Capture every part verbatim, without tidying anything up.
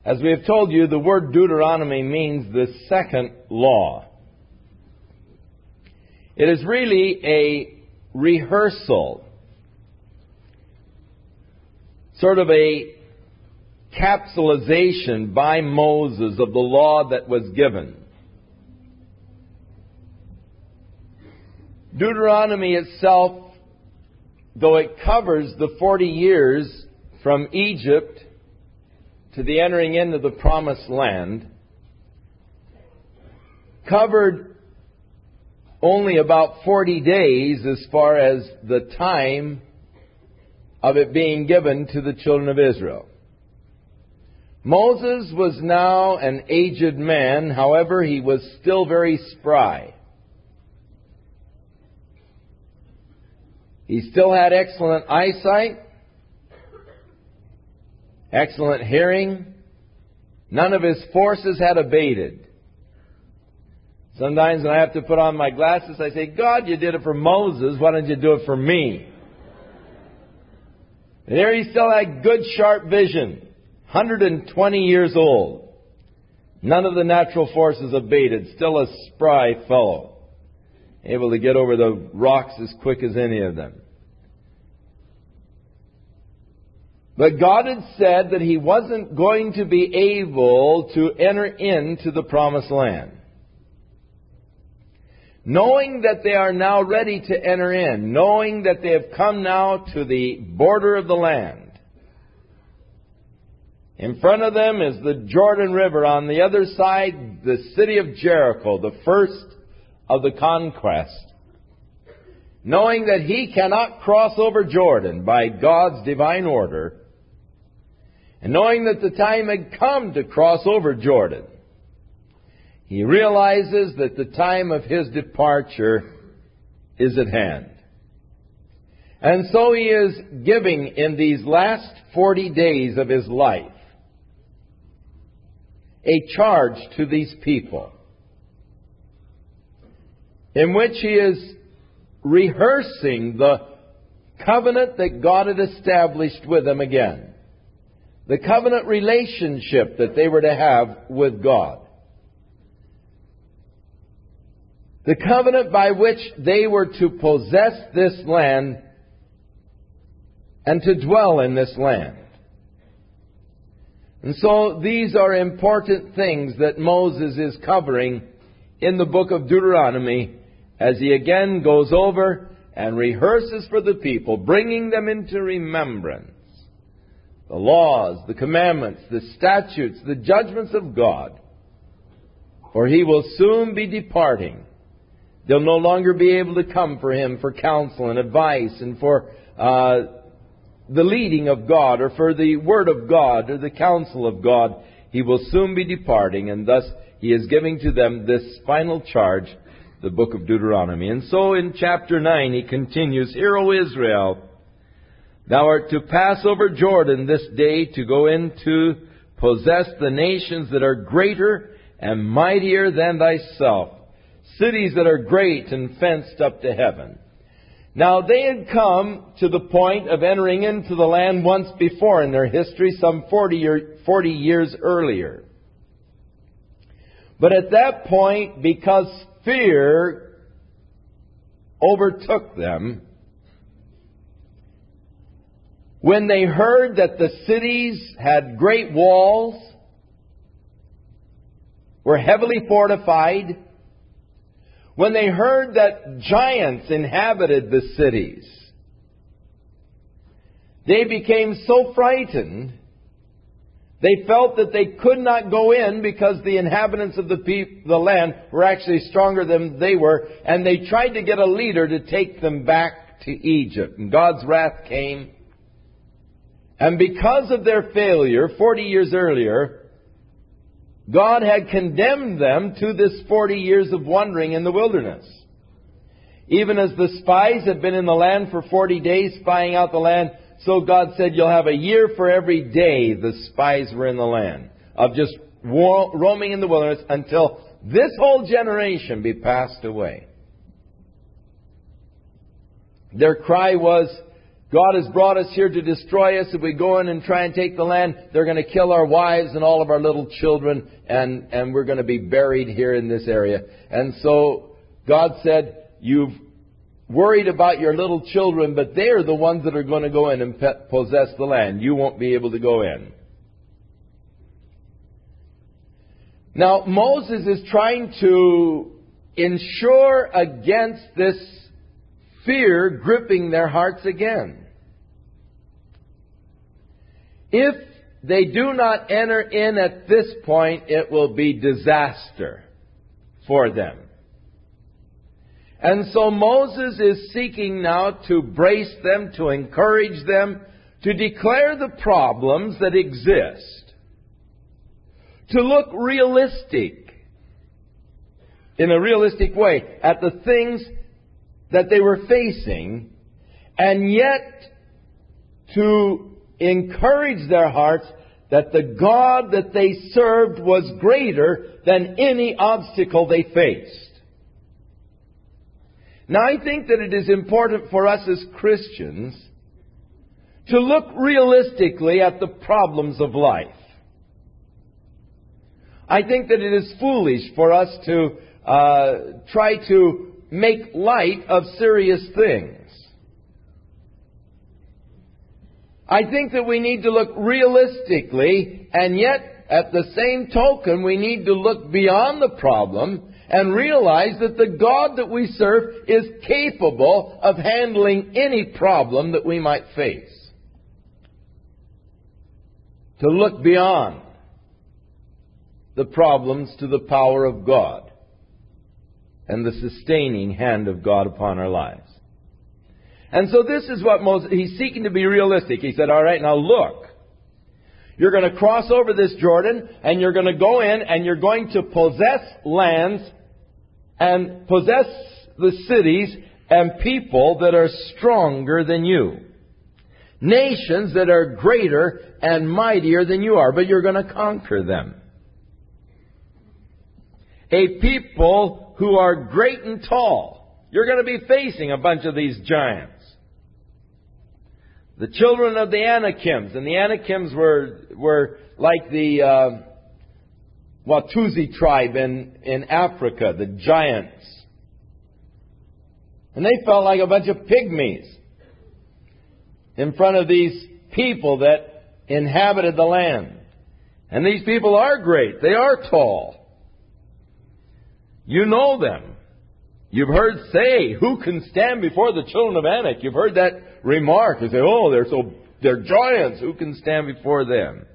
As we have told you, the word Deuteronomy means the second law. It is really a rehearsal, sort of a capsulization by Moses of the law that was given. Deuteronomy itself, though it covers the forty years from Egypt to the entering into the Promised Land, covered only about forty days as far as the time of it being given to the children of Israel. Moses was now an aged man, however, he was still very spry. He still had excellent eyesight, excellent hearing. None of his forces had abated. Sometimes when I have to put on my glasses, I say, God, you did it for Moses, why don't you do it for me? And here he still had good, sharp vision, one hundred twenty years old. None of the natural forces abated, still a spry fellow, able to get over the rocks as quick as any of them. But God had said that He wasn't going to be able to enter into the Promised Land. Knowing that they are now ready to enter in, knowing that they have come now to the border of the land. In front of them is the Jordan River. On the other side, the city of Jericho, the first of the conquest. Knowing that he cannot cross over Jordan by God's divine order, and knowing that the time had come to cross over Jordan, he realizes that the time of his departure is at hand. And so he is giving in these last forty days of his life a charge to these people, in which he is rehearsing the covenant that God had established with them again. The covenant relationship that they were to have with God. The covenant by which they were to possess this land and to dwell in this land. And so these are important things that Moses is covering in the book of Deuteronomy as he again goes over and rehearses for the people, bringing them into remembrance the laws, the commandments, the statutes, the judgments of God. For he will soon be departing. They'll no longer be able to come for him for counsel and advice and for uh, the leading of God or for the word of God or the counsel of God. He will soon be departing, and thus he is giving to them this final charge, the book of Deuteronomy. And so in chapter nine he continues, Hear, O Israel, thou art to pass over Jordan this day to go in to possess the nations that are greater and mightier than thyself, cities that are great and fenced up to heaven. Now they had come to the point of entering into the land once before in their history, some forty, or forty years earlier. But at that point, because fear overtook them, when they heard that the cities had great walls, were heavily fortified, when they heard that giants inhabited the cities, they became so frightened, they felt that they could not go in because the inhabitants of the, pe- the land were actually stronger than they were, and they tried to get a leader to take them back to Egypt. And God's wrath came. And because of their failure, forty years earlier, God had condemned them to this forty years of wandering in the wilderness. Even as the spies had been in the land for forty days spying out the land, so God said, you'll have a year for every day the spies were in the land, of just roaming in the wilderness until this whole generation be passed away. Their cry was, God has brought us here to destroy us. If we go in and try and take the land, they're going to kill our wives and all of our little children, and, and we're going to be buried here in this area. And so God said, you've worried about your little children, but they're the ones that are going to go in and possess the land. You won't be able to go in. Now, Moses is trying to ensure against this fear gripping their hearts again. If they do not enter in at this point, it will be disaster for them. And so Moses is seeking now to brace them, to encourage them, to declare the problems that exist, to look realistic, in a realistic way, at the things that they were facing, and yet to encourage their hearts that the God that they served was greater than any obstacle they faced. Now, I think that it is important for us as Christians to look realistically at the problems of life. I think that it is foolish for us to uh, try to make light of serious things. I think that we need to look realistically, and yet, at the same token, we need to look beyond the problem and realize that the God that we serve is capable of handling any problem that we might face. To look beyond the problems to the power of God and the sustaining hand of God upon our lives. And so this is what Moses, he's seeking to be realistic. He said, all right, now look, you're going to cross over this Jordan, and you're going to go in, and you're going to possess lands and possess the cities and people that are stronger than you. Nations that are greater and mightier than you are, but you're going to conquer them. A people who are great and tall. You're going to be facing a bunch of these giants. The children of the Anakims, and the Anakims were were like the uh, Watusi tribe in, in Africa, the giants. And they felt like a bunch of pygmies in front of these people that inhabited the land. And these people are great. They are tall. You know them. You've heard say, who can stand before the children of Anak? You've heard that remark. You say, oh, they're so, they're giants. Who can stand before them?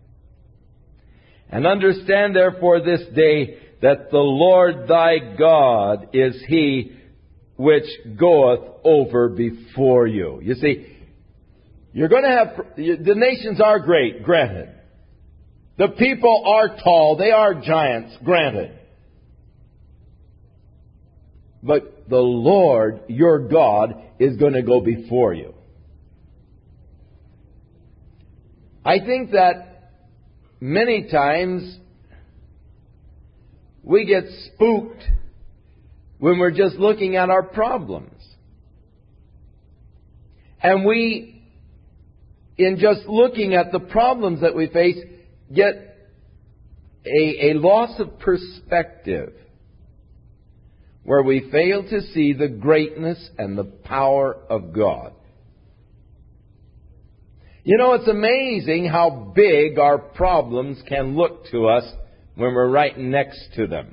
And understand therefore this day that the Lord thy God is He which goeth over before you. You see, you're going to have, the nations are great, granted. The people are tall. They are giants, granted. But the Lord, your God, is going to go before you. I think that many times we get spooked when we're just looking at our problems. And we, in just looking at the problems that we face, get a, a loss of perspective, where we fail to see the greatness and the power of God. You know, it's amazing how big our problems can look to us when we're right next to them.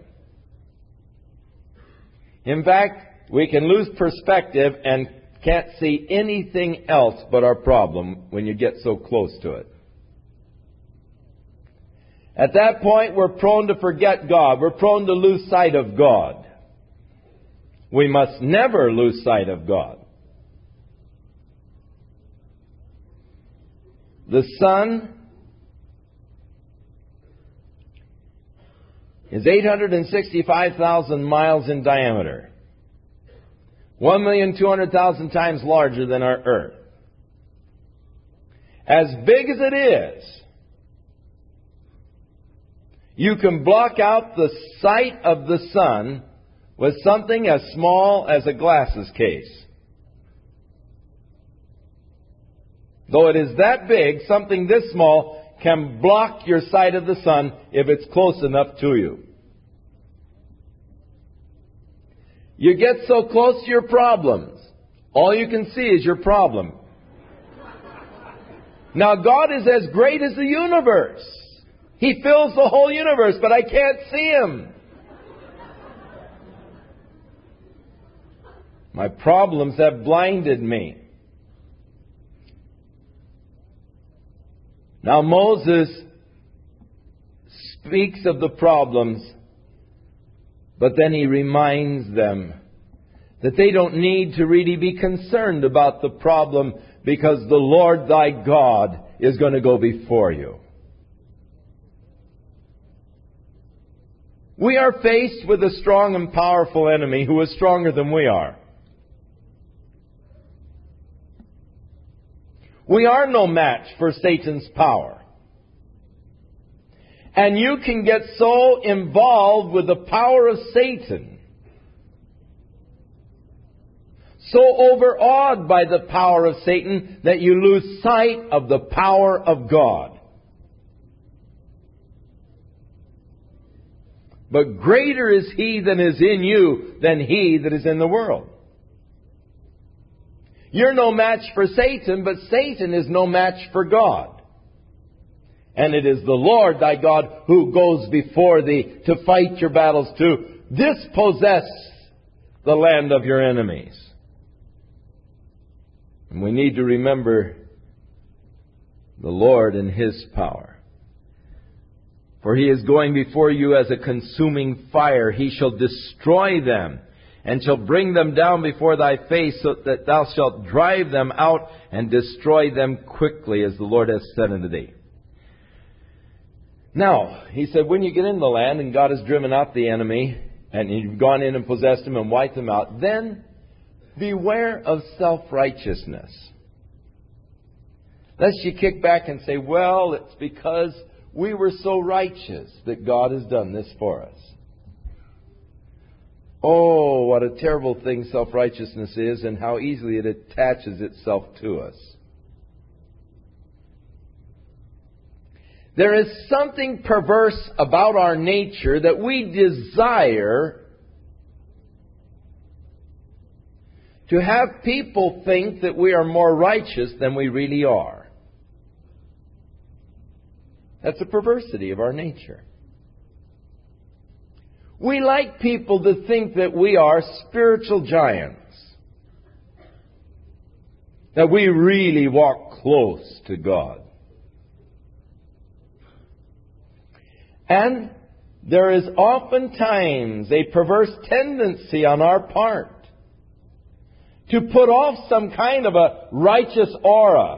In fact, we can lose perspective and can't see anything else but our problem when you get so close to it. At that point, we're prone to forget God. We're prone to lose sight of God. We must never lose sight of God. The sun is eight hundred sixty-five thousand miles in diameter, one million two hundred thousand times larger than our Earth. As big as it is, you can block out the sight of the sun with something as small as a glasses case. Though it is that big, something this small can block your sight of the sun if it's close enough to you. You get so close to your problems, all you can see is your problem. Now God is as great as the universe. He fills the whole universe, but I can't see Him. My problems have blinded me. Now Moses speaks of the problems, but then he reminds them that they don't need to really be concerned about the problem, because the Lord thy God is going to go before you. We are faced with a strong and powerful enemy who is stronger than we are. We are no match for Satan's power. And you can get so involved with the power of Satan, so overawed by the power of Satan, that you lose sight of the power of God. But greater is He that is in you than he that is in the world. You're no match for Satan, but Satan is no match for God. And it is the Lord thy God who goes before thee to fight your battles, to dispossess the land of your enemies. And we need to remember the Lord and His power. For He is going before you as a consuming fire. He shall destroy them, and shall bring them down before thy face, so that thou shalt drive them out and destroy them quickly, as the Lord has said unto thee. Now, He said, when you get in the land and God has driven out the enemy, and you've gone in and possessed them and wiped them out, then beware of self-righteousness. Lest you kick back and say, well, it's because we were so righteous that God has done this for us. Oh, what a terrible thing self-righteousness is, and how easily it attaches itself to us. There is something perverse about our nature that we desire to have people think that we are more righteous than we really are. That's a perversity of our nature. We like people to think that we are spiritual giants, that we really walk close to God. And there is oftentimes a perverse tendency on our part to put off some kind of a righteous aura.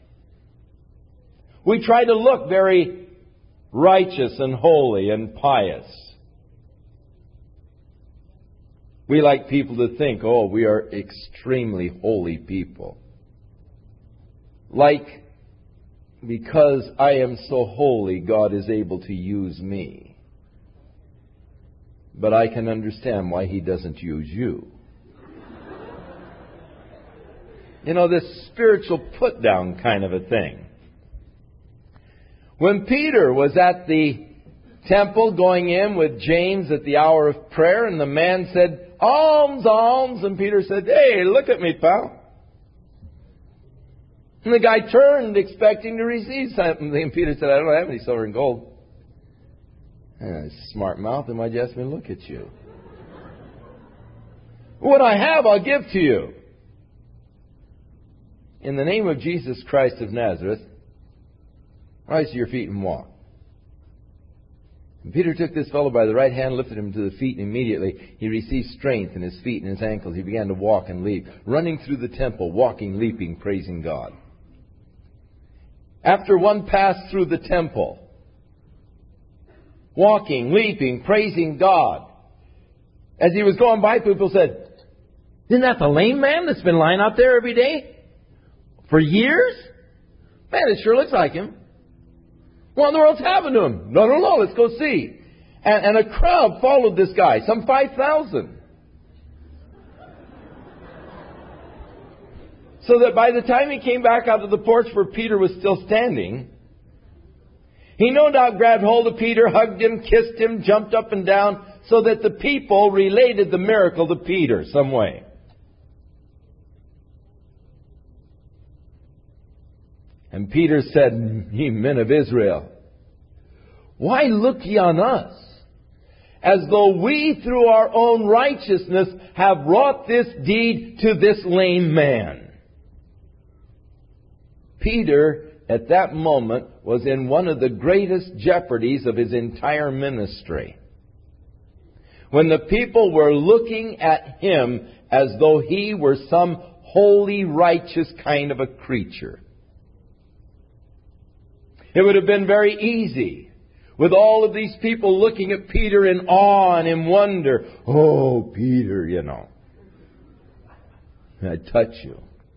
We try to look very righteous and holy and pious. We like people to think, oh, we are extremely holy people. Like, because I am so holy, God is able to use me. But I can understand why He doesn't use you. You know, this spiritual put-down kind of a thing. When Peter was at the temple going in with James at the hour of prayer, and the man said, alms, alms, and Peter said, hey, look at me, pal. And the guy turned expecting to receive something, and Peter said, I don't have any silver and gold. And smart mouth, and why'd you ask me to look at you? What I have, I'll give to you. In the name of Jesus Christ of Nazareth, rise to your feet and walk. And Peter took this fellow by the right hand, lifted him to the feet, and immediately he received strength in his feet and his ankles. He began to walk and leap, running through the temple, walking, leaping, praising God. After one passed through the temple, walking, leaping, praising God, as he was going by, people said, isn't that the lame man that's been lying out there every day for years? Man, it sure looks like him. What in the world's happened to him? No, no, no, let's go see. And, and a crowd followed this guy, some five thousand. So that by the time he came back out of the porch where Peter was still standing, he no doubt grabbed hold of Peter, hugged him, kissed him, jumped up and down, so that the people related the miracle to Peter some way. And Peter said, "Ye men of Israel, why look ye on us, as though we through our own righteousness have wrought this deed to this lame man?" Peter, at that moment, was in one of the greatest jeopardies of his entire ministry. When the people were looking at him as though he were some holy, righteous kind of a creature. It would have been very easy, with all of these people looking at Peter in awe and in wonder. "Oh, Peter, you know, I touch you."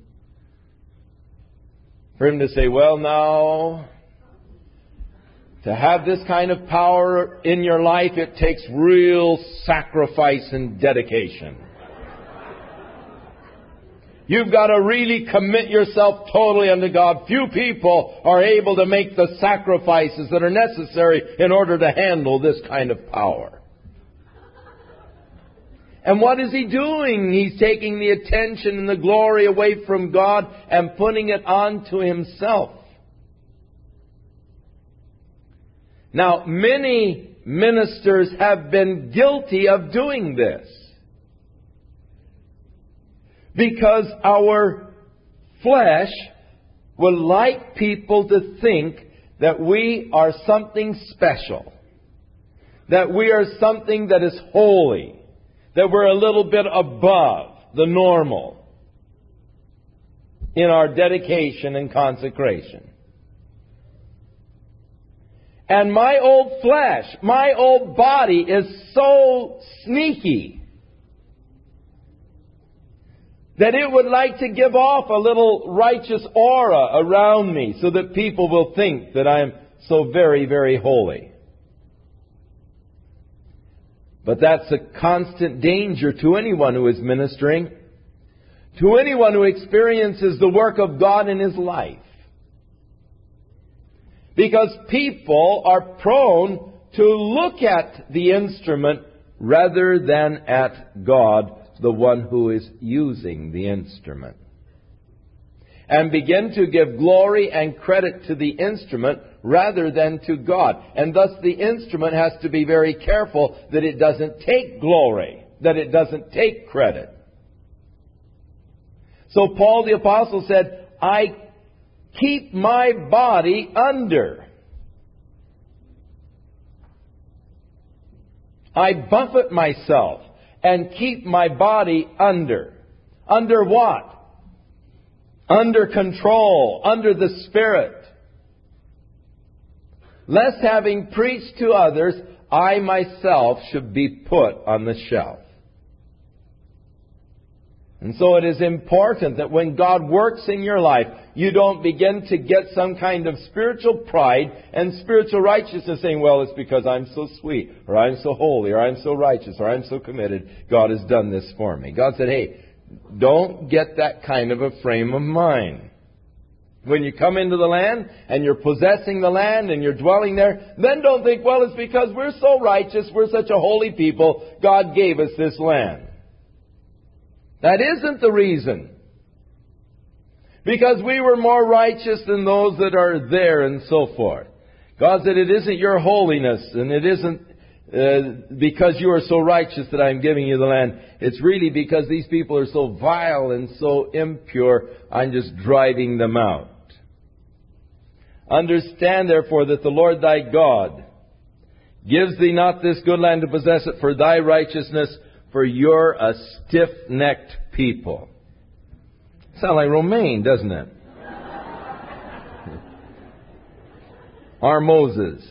For him to say, "Well, now, to have this kind of power in your life, it takes real sacrifice and dedication. You've got to really commit yourself totally unto God. Few people are able to make the sacrifices that are necessary in order to handle this kind of power." And what is he doing? He's taking the attention and the glory away from God and putting it onto himself. Now, many ministers have been guilty of doing this, because our flesh would like people to think that we are something special, that we are something that is holy, that we're a little bit above the normal in our dedication and consecration. And my old flesh, my old body is so sneaky that it would like to give off a little righteous aura around me so that people will think that I am so very, very holy. But that's a constant danger to anyone who is ministering, to anyone who experiences the work of God in his life. Because people are prone to look at the instrument rather than at God, the one who is using the instrument, and begin to give glory and credit to the instrument rather than to God. And thus the instrument has to be very careful that it doesn't take glory, that it doesn't take credit. So Paul the Apostle said, "I keep my body under. I buffet myself and keep my body under." Under what? Under control, under the Spirit. "Lest having preached to others, I myself should be put on the shelf." And so it is important that when God works in your life, you don't begin to get some kind of spiritual pride and spiritual righteousness saying, "Well, it's because I'm so sweet, or I'm so holy, or I'm so righteous, or I'm so committed, God has done this for me." God said, "Hey, don't get that kind of a frame of mind. When you come into the land and you're possessing the land and you're dwelling there, then don't think, well, it's because we're so righteous, we're such a holy people, God gave us this land." That isn't the reason. Because we were more righteous than those that are there and so forth. God said, "It isn't your holiness, and it isn't uh, because you are so righteous that I'm giving you the land. It's really because these people are so vile and so impure, I'm just driving them out. Understand, therefore, that the Lord thy God gives thee not this good land to possess it for thy righteousness, for you're a stiff-necked people." Sound like Romaine, doesn't it? Our Moses.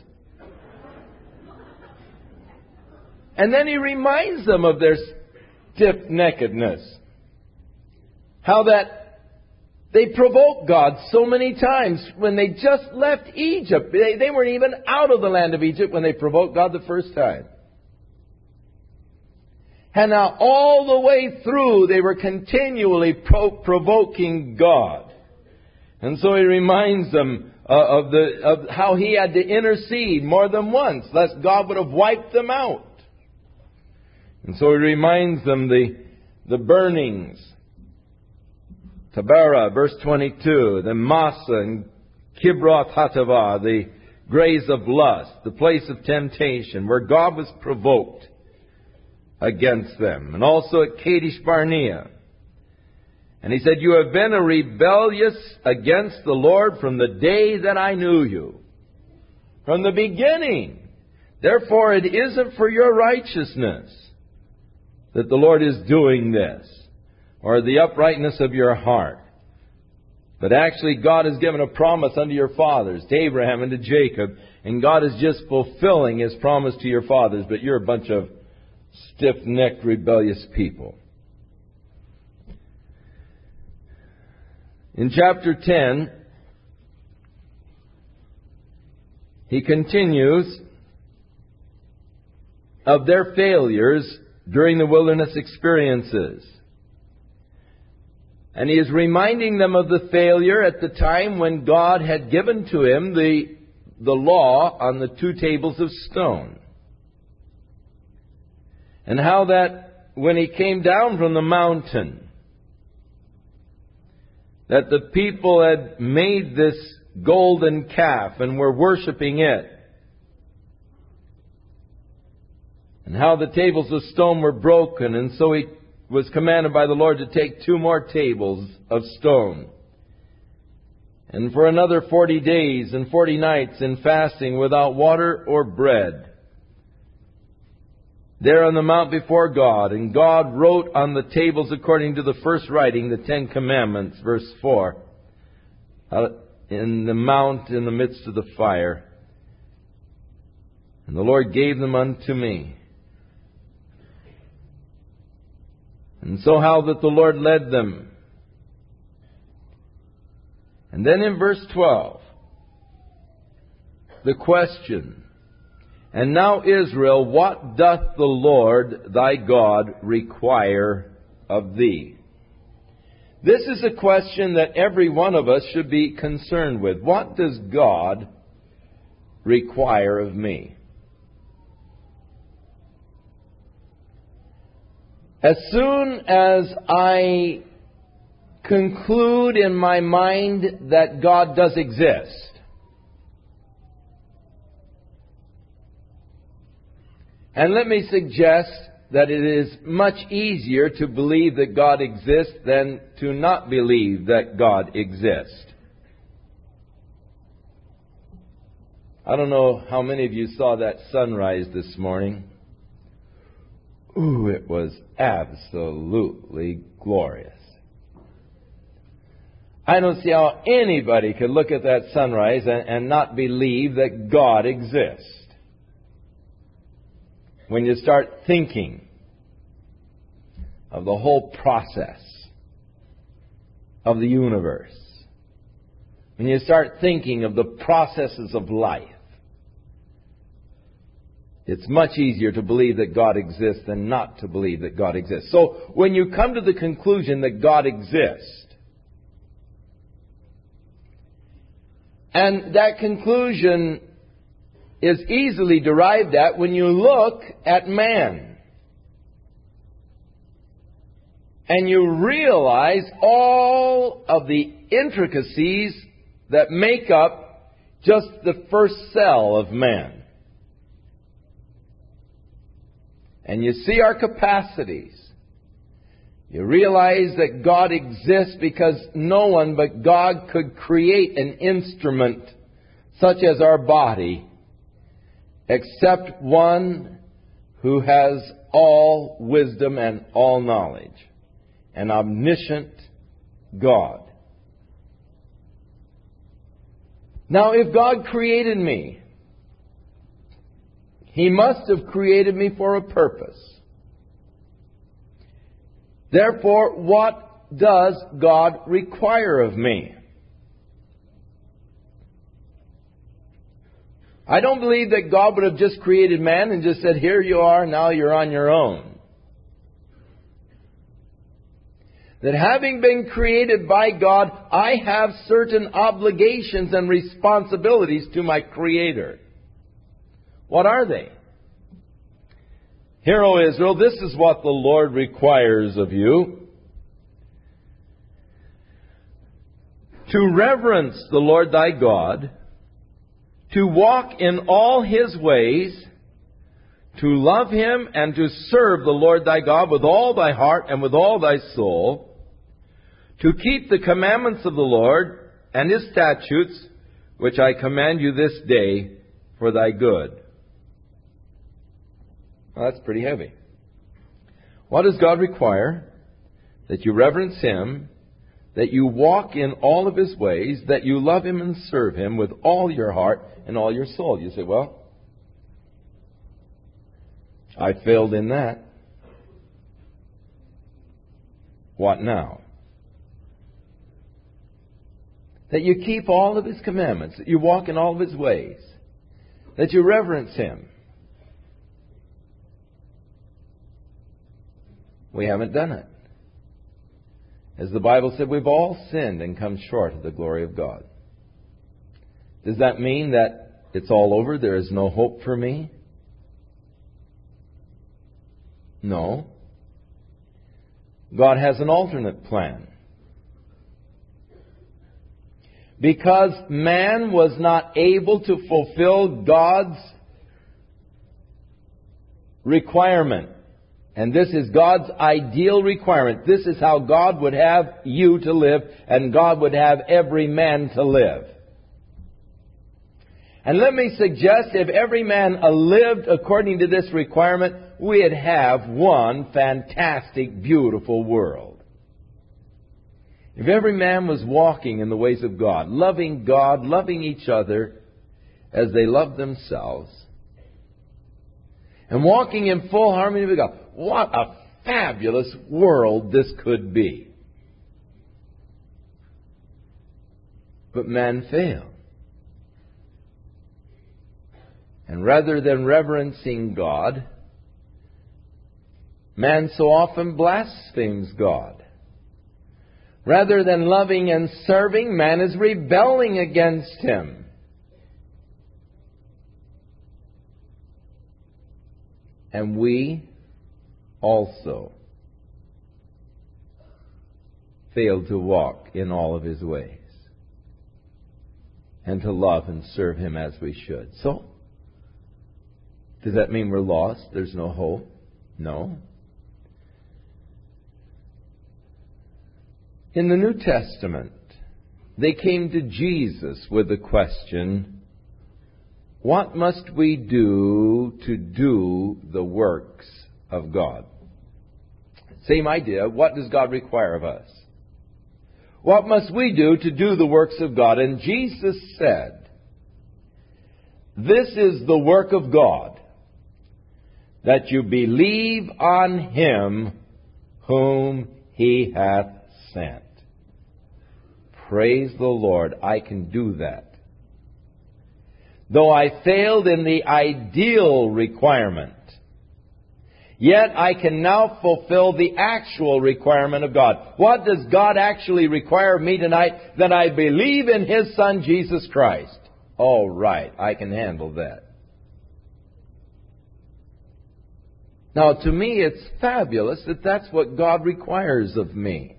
And then he reminds them of their stiff-neckedness. How that they provoked God so many times when they just left Egypt. They, they weren't even out of the land of Egypt when they provoked God the first time. And now all the way through they were continually pro- provoking God. And so he reminds them uh, of, the, of how he had to intercede more than once, lest God would have wiped them out. And so he reminds them the, the burnings. Taberah, verse twenty-two, the Massa and Kibroth Hattaavah, the graves of lust, the place of temptation, where God was provoked against them. And also at Kadesh Barnea. And he said, you have been a rebellious against the Lord from the day that I knew you. From the beginning. Therefore it isn't for your righteousness that the Lord is doing this, or the uprightness of your heart. But actually God has given a promise unto your fathers, to Abraham and to Jacob, and God is just fulfilling His promise to your fathers, but you're a bunch of stiff-necked, rebellious people. In chapter ten, he continues of their failures during the wilderness experiences. And he is reminding them of the failure at the time when God had given to him the, the law on the two tables of stone. And how that when he came down from the mountain, that the people had made this golden calf and were worshiping it. And how the tables of stone were broken, and so he was commanded by the Lord to take two more tables of stone. And for another forty days and forty nights in fasting without water or bread, there on the mount before God. And God wrote on the tables according to the first writing, the Ten Commandments, verse four, uh, in the mount in the midst of the fire. And the Lord gave them unto me. And so how that the Lord led them. And then in verse twelve, the question, and now Israel, what doth the Lord thy God require of thee? This is a question that every one of us should be concerned with. What does God require of me? As soon as I conclude in my mind that God does exist, and let me suggest that it is much easier to believe that God exists than to not believe that God exists. I don't know how many of you saw that sunrise this morning. Ooh, it was absolutely glorious. I don't see how anybody could look at that sunrise and, and not believe that God exists. When you start thinking of the whole process of the universe, when you start thinking of the processes of life, it's much easier to believe that God exists than not to believe that God exists. So when you come to the conclusion that God exists, and that conclusion is easily derived at when you look at man, and you realize all of the intricacies that make up just the first cell of man. And you see our capacities. You realize that God exists because no one but God could create an instrument such as our body except one who has all wisdom and all knowledge, an omniscient God. Now, if God created me, He must have created me for a purpose. Therefore, what does God require of me? I don't believe that God would have just created man and just said, here you are, now you're on your own. that having been created by God, I have certain obligations and responsibilities to my Creator. What are they? Hear, O Israel, this is what the Lord requires of you. To reverence the Lord thy God, to walk in all His ways, to love Him and to serve the Lord thy God with all thy heart and with all thy soul, to keep the commandments of the Lord and His statutes, which I command you this day for thy good. Well, that's pretty heavy. What does God require? That you reverence Him, that you walk in all of His ways, that you love Him and serve Him with all your heart and all your soul. You say, well, I failed in that. What now? That you keep all of His commandments, that you walk in all of His ways, that you reverence Him. We haven't done it. As the Bible said, we've all sinned and come short of the glory of God. Does that mean that it's all over? There is no hope for me? No. God has an alternate plan. Because man was not able to fulfill God's requirement. And this is God's ideal requirement. This is how God would have you to live, and God would have every man to live. And let me suggest, if every man lived according to this requirement, we'd have one fantastic, beautiful world. If every man was walking in the ways of God, loving God, loving each other as they love themselves, and walking in full harmony with God, what a fabulous world this could be. But man failed. And rather than reverencing God, man so often blasphemes God. Rather than loving and serving, man is rebelling against Him. And we also fail to walk in all of His ways and to love and serve Him as we should. So, does that mean we're lost? There's no hope? No. In the New Testament, they came to Jesus with the question, what must we do to do the works of God? Same idea. What does God require of us? What must we do to do the works of God? And Jesus said, this is the work of God, that you believe on Him whom He hath sent. Praise the Lord, I can do that. Though I failed in the ideal requirement, yet I can now fulfill the actual requirement of God. What does God actually require of me tonight? That I believe in His Son, Jesus Christ. All right, I can handle that. Now, to me, it's fabulous that that's what God requires of me.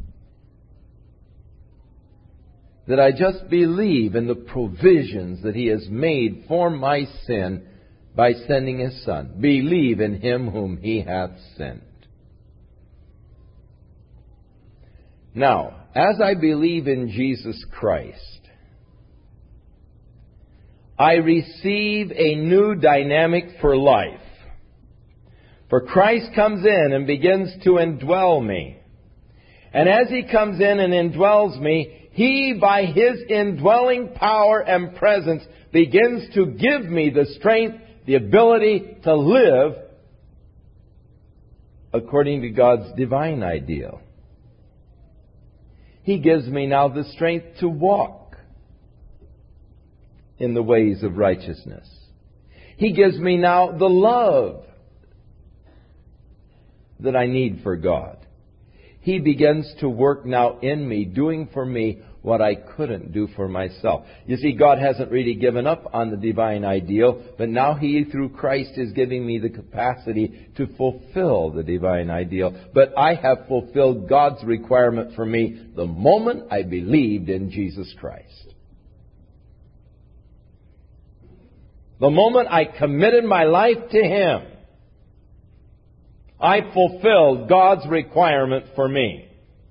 That I just believe in the provisions that He has made for my sin by sending His Son. Believe in Him whom He hath sent. Now, as I believe in Jesus Christ, I receive a new dynamic for life. For Christ comes in and begins to indwell me. And as He comes in and indwells me, He, by His indwelling power and presence, begins to give me the strength, the ability to live according to God's divine ideal. He gives me now the strength to walk in the ways of righteousness. He gives me now the love that I need for God. He begins to work now in me, doing for me what I couldn't do for myself. You see, God hasn't really given up on the divine ideal, but now He, through Christ, is giving me the capacity to fulfill the divine ideal. But I have fulfilled God's requirement for me the moment I believed in Jesus Christ. The moment I committed my life to Him, I fulfilled God's requirement for me.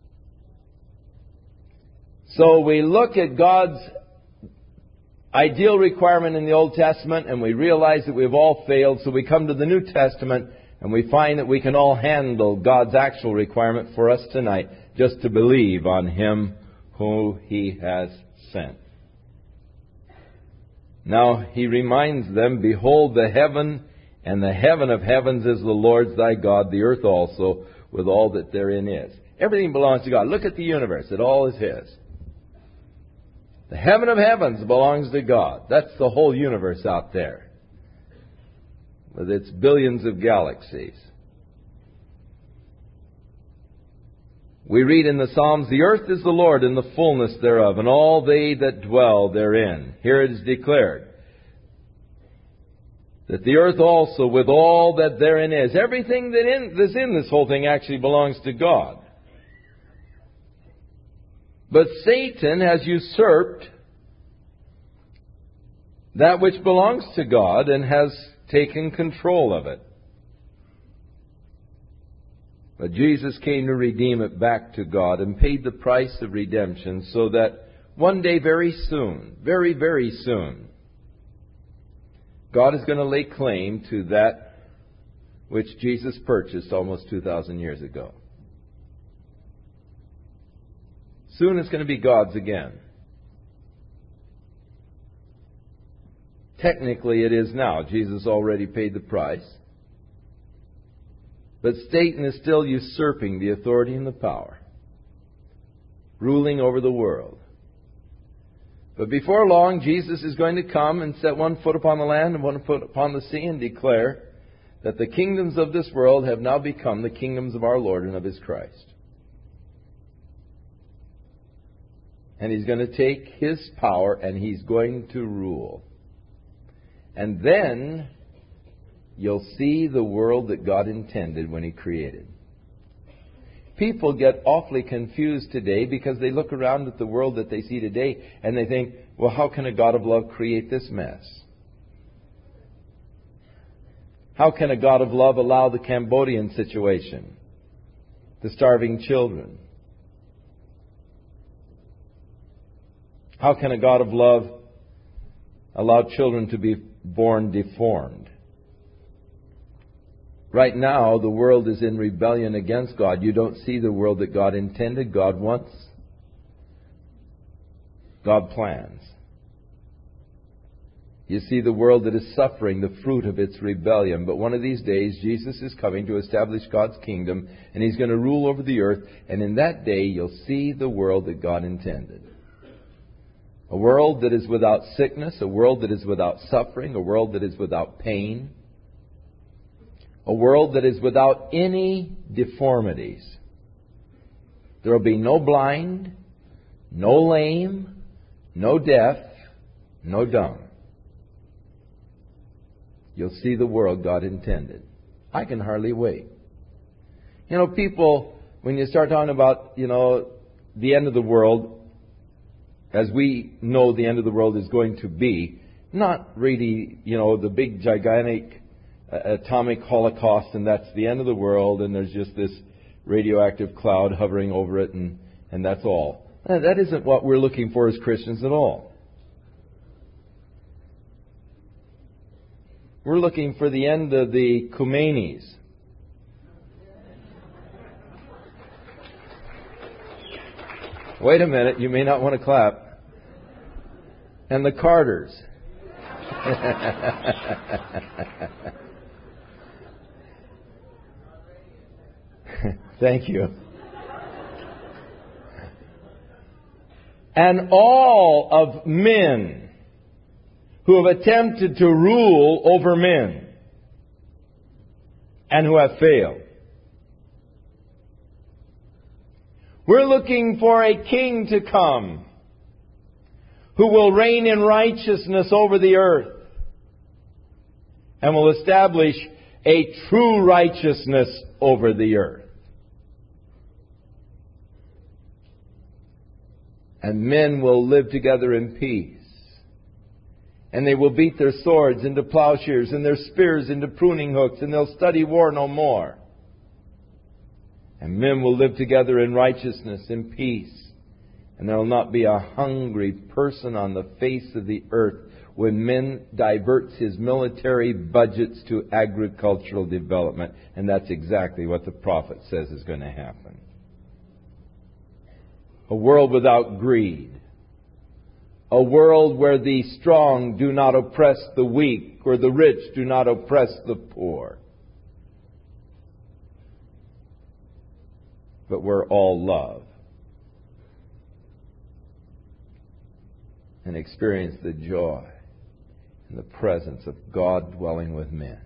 So we look at God's ideal requirement in the Old Testament and we realize that we've all failed. So we come to the New Testament and we find that we can all handle God's actual requirement for us tonight, just to believe on Him who He has sent. Now He reminds them, behold, the heaven and the heaven of heavens is the Lord's thy God, the earth also, with all that therein is. Everything belongs to God. Look at the universe. It all is His. The heaven of heavens belongs to God. That's the whole universe out there, with its billions of galaxies. We read in the Psalms, the earth is the Lord and the fullness thereof, and all they that dwell therein. Here it is declared that the earth also, with all that therein is, everything that in, that's in this whole thing actually belongs to God. But Satan has usurped that which belongs to God and has taken control of it. But Jesus came to redeem it back to God and paid the price of redemption, so that one day, very soon, very, very soon, God is going to lay claim to that which Jesus purchased almost two thousand years ago. Soon it's going to be God's again. Technically it is now. Jesus already paid the price. But Satan is still usurping the authority and the power, ruling over the world. But before long, Jesus is going to come and set one foot upon the land and one foot upon the sea and declare that the kingdoms of this world have now become the kingdoms of our Lord and of His Christ. And He's going to take His power and He's going to rule. And then you'll see the world that God intended when He created. People get awfully confused today because they look around at the world that they see today and they think, well, how can a God of love create this mess? How can a God of love allow the Cambodian situation, the starving children? How can a God of love allow children to be born deformed? Right now, the world is in rebellion against God. You don't see the world that God intended, God wants, God plans. You see the world that is suffering the fruit of its rebellion. But one of these days, Jesus is coming to establish God's kingdom, and He's going to rule over the earth. And in that day, you'll see the world that God intended. A world that is without sickness, a world that is without suffering, a world that is without pain. A world that is without any deformities. There will be no blind, no lame, no deaf, no dumb. You'll see the world God intended. I can hardly wait. You know, people, when you start talking about, you know, the end of the world, as we know the end of the world is going to be, not really, you know, the big, gigantic atomic holocaust, and that's the end of the world, and there's just this radioactive cloud hovering over it, and, and that's all. That isn't what we're looking for as Christians at all. We're looking for the end of the Khomeinis. Wait a minute, you may not want to clap. And the Carters. Thank you. And all of men who have attempted to rule over men and who have failed. We're looking for a king to come who will reign in righteousness over the earth and will establish a true righteousness over the earth. And men will live together in peace. And they will beat their swords into plowshares and their spears into pruning hooks, and they'll study war no more. And men will live together in righteousness and peace. And there will not be a hungry person on the face of the earth when men diverts his military budgets to agricultural development. And that's exactly what the prophet says is going to happen. A world without greed. A world where the strong do not oppress the weak, where the rich do not oppress the poor. But where all love and experience the joy and the presence of God dwelling with men.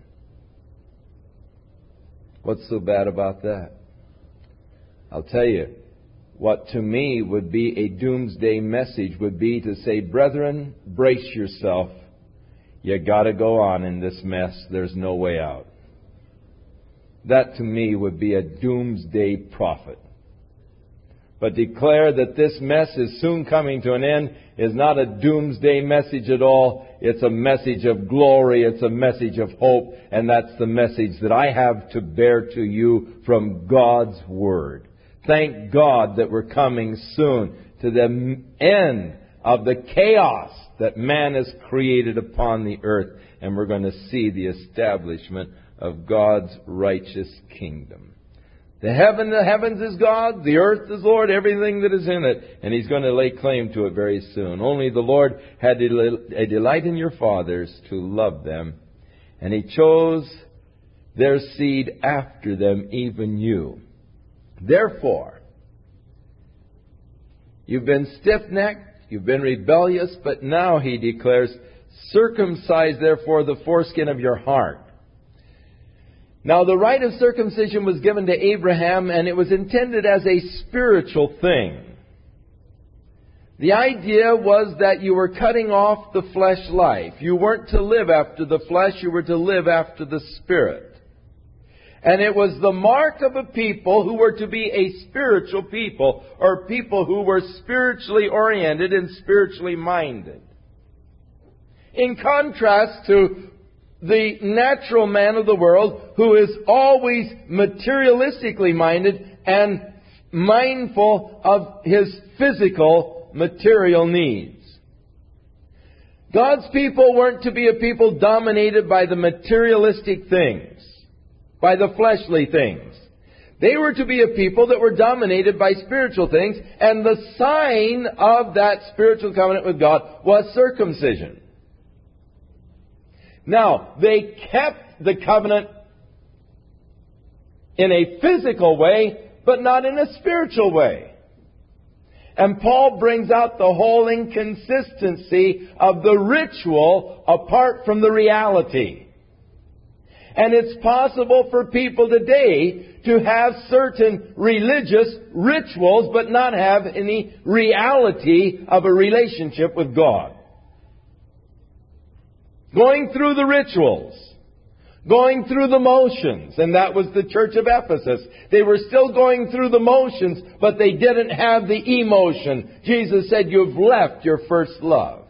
What's so bad about that? I'll tell you, what to me would be a doomsday message would be to say, brethren, brace yourself. You got to go on in this mess. There's no way out. That to me would be a doomsday prophet. But declare that this mess is soon coming to an end is not a doomsday message at all. It's a message of glory. It's a message of hope. And that's the message that I have to bear to you from God's Word. Thank God that we're coming soon to the end of the chaos that man has created upon the earth. And we're going to see the establishment of God's righteous kingdom. The heaven, the heavens is God, the earth is Lord, everything that is in it. And He's going to lay claim to it very soon. Only the Lord had a delight in your fathers to love them. And He chose their seed after them, even you. Therefore, you've been stiff-necked, you've been rebellious, but now, He declares, circumcise therefore the foreskin of your heart. Now, the rite of circumcision was given to Abraham, and it was intended as a spiritual thing. The idea was that you were cutting off the flesh life. You weren't to live after the flesh, you were to live after the Spirit. And it was the mark of a people who were to be a spiritual people, or people who were spiritually oriented and spiritually minded. In contrast to the natural man of the world who is always materialistically minded and mindful of his physical material needs. God's people weren't to be a people dominated by the materialistic things, by the fleshly things. They were to be a people that were dominated by spiritual things, and the sign of that spiritual covenant with God was circumcision. Now, they kept the covenant in a physical way, but not in a spiritual way. And Paul brings out the whole inconsistency of the ritual apart from the reality. And it's possible for people today to have certain religious rituals but not have any reality of a relationship with God. Going through the rituals, going through the motions, and that was the church of Ephesus. They were still going through the motions, but they didn't have the emotion. Jesus said, you've left your first love.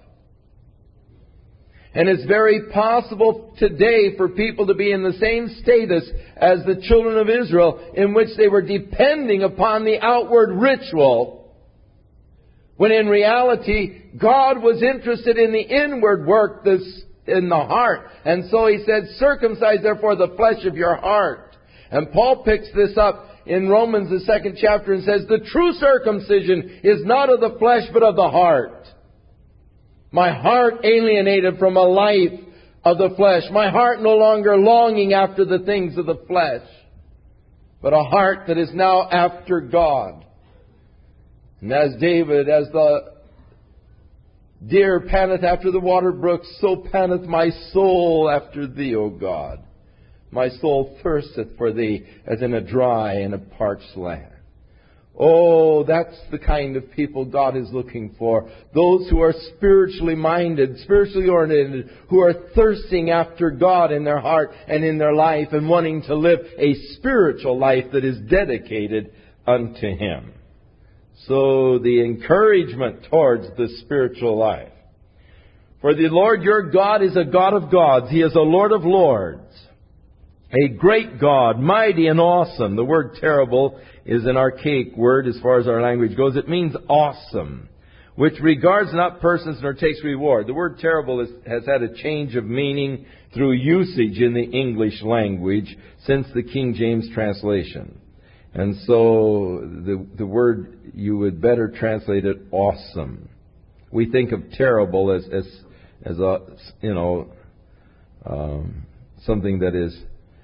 And it's very possible today for people to be in the same status as the children of Israel, in which they were depending upon the outward ritual, when in reality God was interested in the inward work, this in the heart. And so He said, circumcise therefore the flesh of your heart. And Paul picks this up in Romans, the second chapter, and says, the true circumcision is not of the flesh but of the heart. My heart alienated from a life of the flesh. My heart no longer longing after the things of the flesh, but a heart that is now after God. And as David, as the deer panteth after the water brooks, so panteth my soul after Thee, O God. My soul thirsteth for Thee as in a dry and a parched land. Oh, that's the kind of people God is looking for. Those who are spiritually minded, spiritually oriented, who are thirsting after God in their heart and in their life and wanting to live a spiritual life that is dedicated unto Him. So the encouragement towards the spiritual life. For the Lord your God is a God of gods. He is a Lord of lords. A great God, mighty and awesome. The word terrible is an archaic word as far as our language goes. It means awesome, which regards not persons nor takes reward. The word terrible is, has had a change of meaning through usage in the English language since the King James translation. And so the, the word, you would better translate it awesome. We think of terrible as, as, as a, you know, um, something that is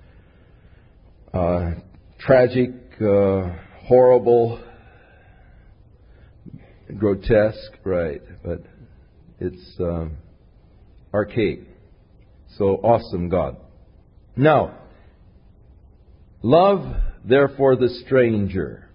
Uh, tragic, uh, horrible, grotesque, right? But it's uh, archaic. So awesome God. Now, love therefore the stranger,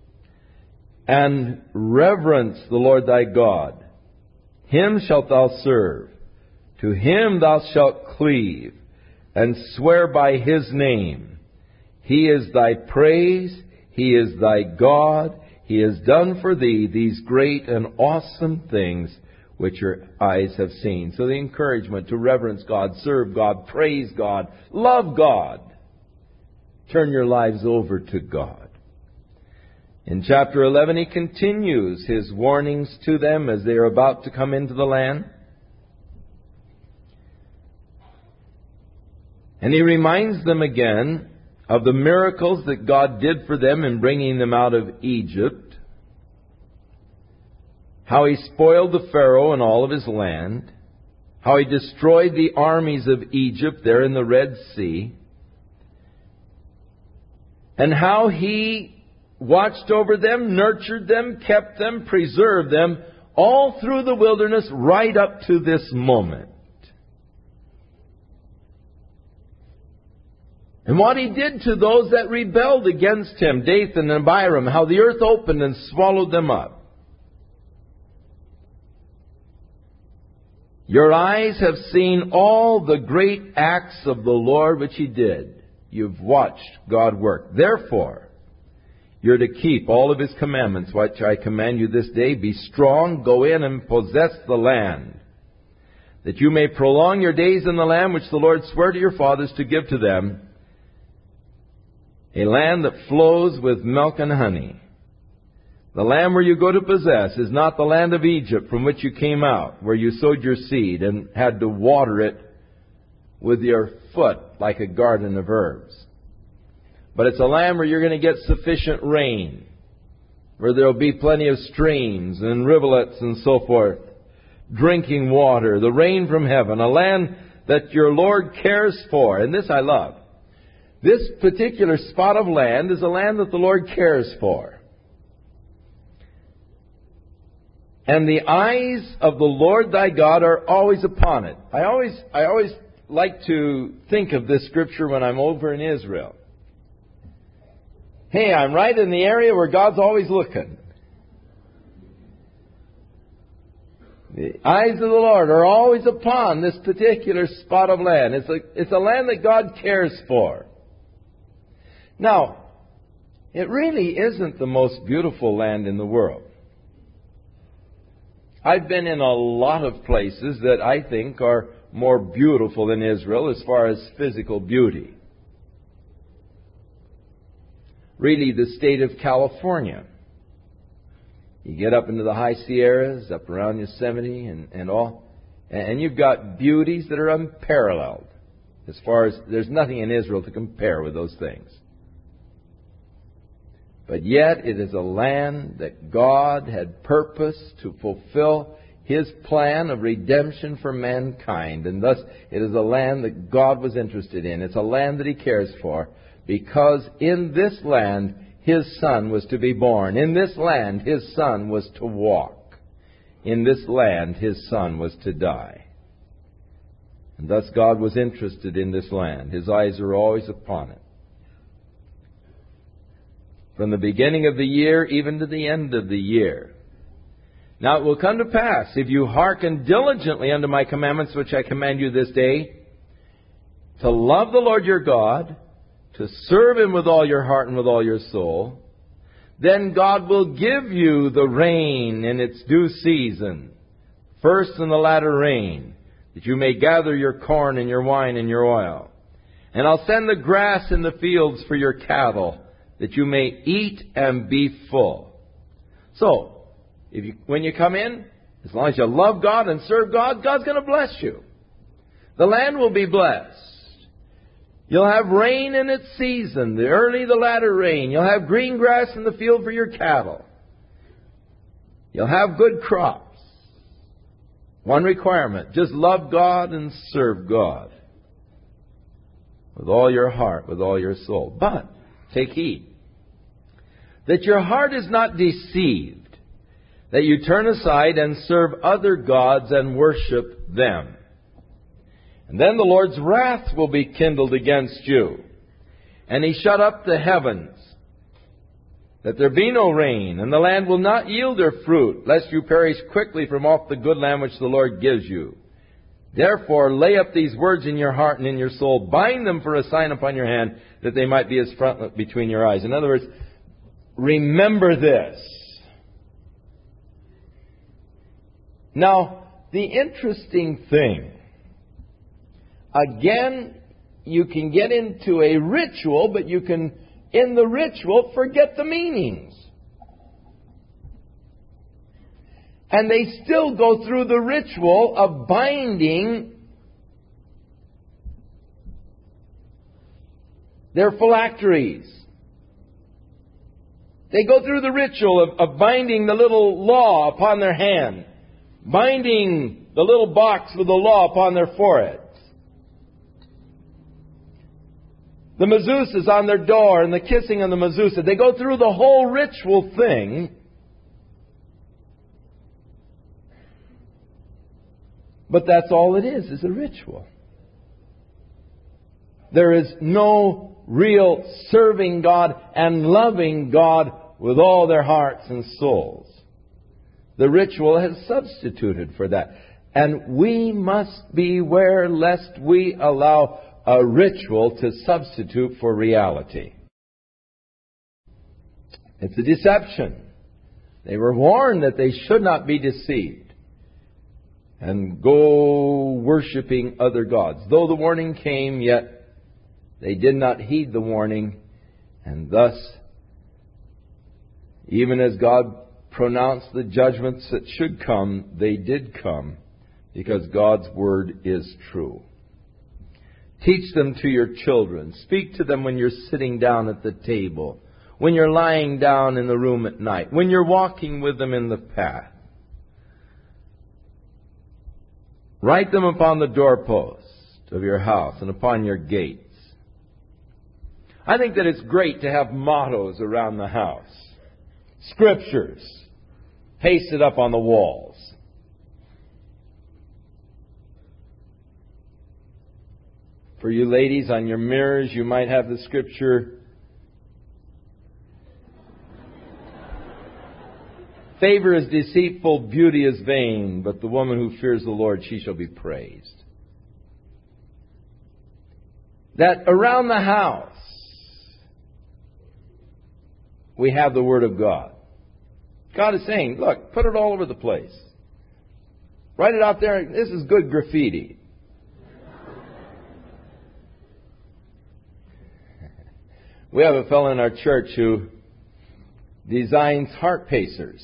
and reverence the Lord thy God. Him shalt thou serve. To Him thou shalt cleave, and swear by His name. He is thy praise. He is thy God. He has done for thee these great and awesome things which your eyes have seen. So the encouragement to reverence God, serve God, praise God, love God. Turn your lives over to God. In chapter eleven, he continues his warnings to them as they are about to come into the land. And he reminds them again of the miracles that God did for them in bringing them out of Egypt. How He spoiled the Pharaoh and all of his land. How He destroyed the armies of Egypt there in the Red Sea. And how He watched over them, nurtured them, kept them, preserved them, all through the wilderness right up to this moment. And what He did to those that rebelled against Him, Dathan and Abiram, how the earth opened and swallowed them up. Your eyes have seen all the great acts of the Lord which He did. You've watched God work. Therefore, you're to keep all of His commandments, which I command you this day. Be strong, go in and possess the land, that you may prolong your days in the land which the Lord swore to your fathers to give to them, a land that flows with milk and honey. The land where you go to possess is not the land of Egypt from which you came out, where you sowed your seed and had to water it with your foot like a garden of herbs. But it's a land where you're going to get sufficient rain, where there will be plenty of streams and rivulets and so forth, drinking water, the rain from heaven, a land that your Lord cares for. And this I love. This particular spot of land is a land that the Lord cares for. And the eyes of the Lord thy God are always upon it. I always, I always like to think of this scripture when I'm over in Israel. Hey, I'm right in the area where God's always looking. The eyes of the Lord are always upon this particular spot of land. It's a, it's a land that God cares for. Now, it really isn't the most beautiful land in the world. I've been in a lot of places that I think are more beautiful than Israel as far as physical beauty. Really, the state of California. You get up into the high Sierras, up around Yosemite and, and all, and you've got beauties that are unparalleled. As far as, there's nothing in Israel to compare with those things. But yet it is a land that God had purposed to fulfill His plan of redemption for mankind. And thus it is a land that God was interested in. It's a land that He cares for, because in this land His Son was to be born. In this land His Son was to walk. In this land His Son was to die. And thus God was interested in this land. His eyes are always upon it. from the beginning of the year even to the end of the year. Now it will come to pass, if you hearken diligently unto my commandments which I command you this day, to love the Lord your God, to serve Him with all your heart and with all your soul, then God will give you the rain in its due season, first and the latter rain, that you may gather your corn and your wine and your oil. And I'll send the grass in the fields for your cattle, that you may eat and be full. So, if you, when you come in, as long as you love God and serve God, God's going to bless you. The land will be blessed. You'll have rain in its season, the early, the latter rain. You'll have green grass in the field for your cattle. You'll have good crops. One requirement, just love God and serve God with all your heart, with all your soul. But, take heed, that your heart is not deceived, that you turn aside and serve other gods and worship them. And then the Lord's wrath will be kindled against you, and He shut up the heavens, that there be no rain, and the land will not yield her fruit, lest you perish quickly from off the good land which the Lord gives you. Therefore lay up these words in your heart and in your soul, bind them for a sign upon your hand, that they might be as frontlet between your eyes. In other words, remember this. Now, the interesting thing, again, you can get into a ritual, but you can, in the ritual, forget the meanings. And they still go through the ritual of binding their phylacteries. They go through the ritual of, of binding the little law upon their hand, binding the little box with the law upon their foreheads. The mezuzahs on their door and the kissing on the mezuzah. They go through the whole ritual thing. But that's all it is, is a ritual. There is no real serving God and loving God with all their hearts and souls. The ritual has substituted for that. And we must beware lest we allow a ritual to substitute for reality. It's a deception. They were warned that they should not be deceived and go worshiping other gods. Though the warning came, yet they did not heed the warning, and thus, even as God pronounced the judgments that should come, they did come, because God's word is true. Teach them to your children. Speak to them when you're sitting down at the table, when you're lying down in the room at night, when you're walking with them in the path. Write them upon the doorpost of your house and upon your gates. I think that it's great to have mottos around the house. Scriptures pasted up on the walls. For you ladies, on your mirrors, you might have the scripture, favor is deceitful, beauty is vain, but the woman who fears the Lord, she shall be praised. That around the house, we have the Word of God. God is saying, look, put it all over the place. Write it out there. This is good graffiti. We have a fellow in our church who designs heart pacers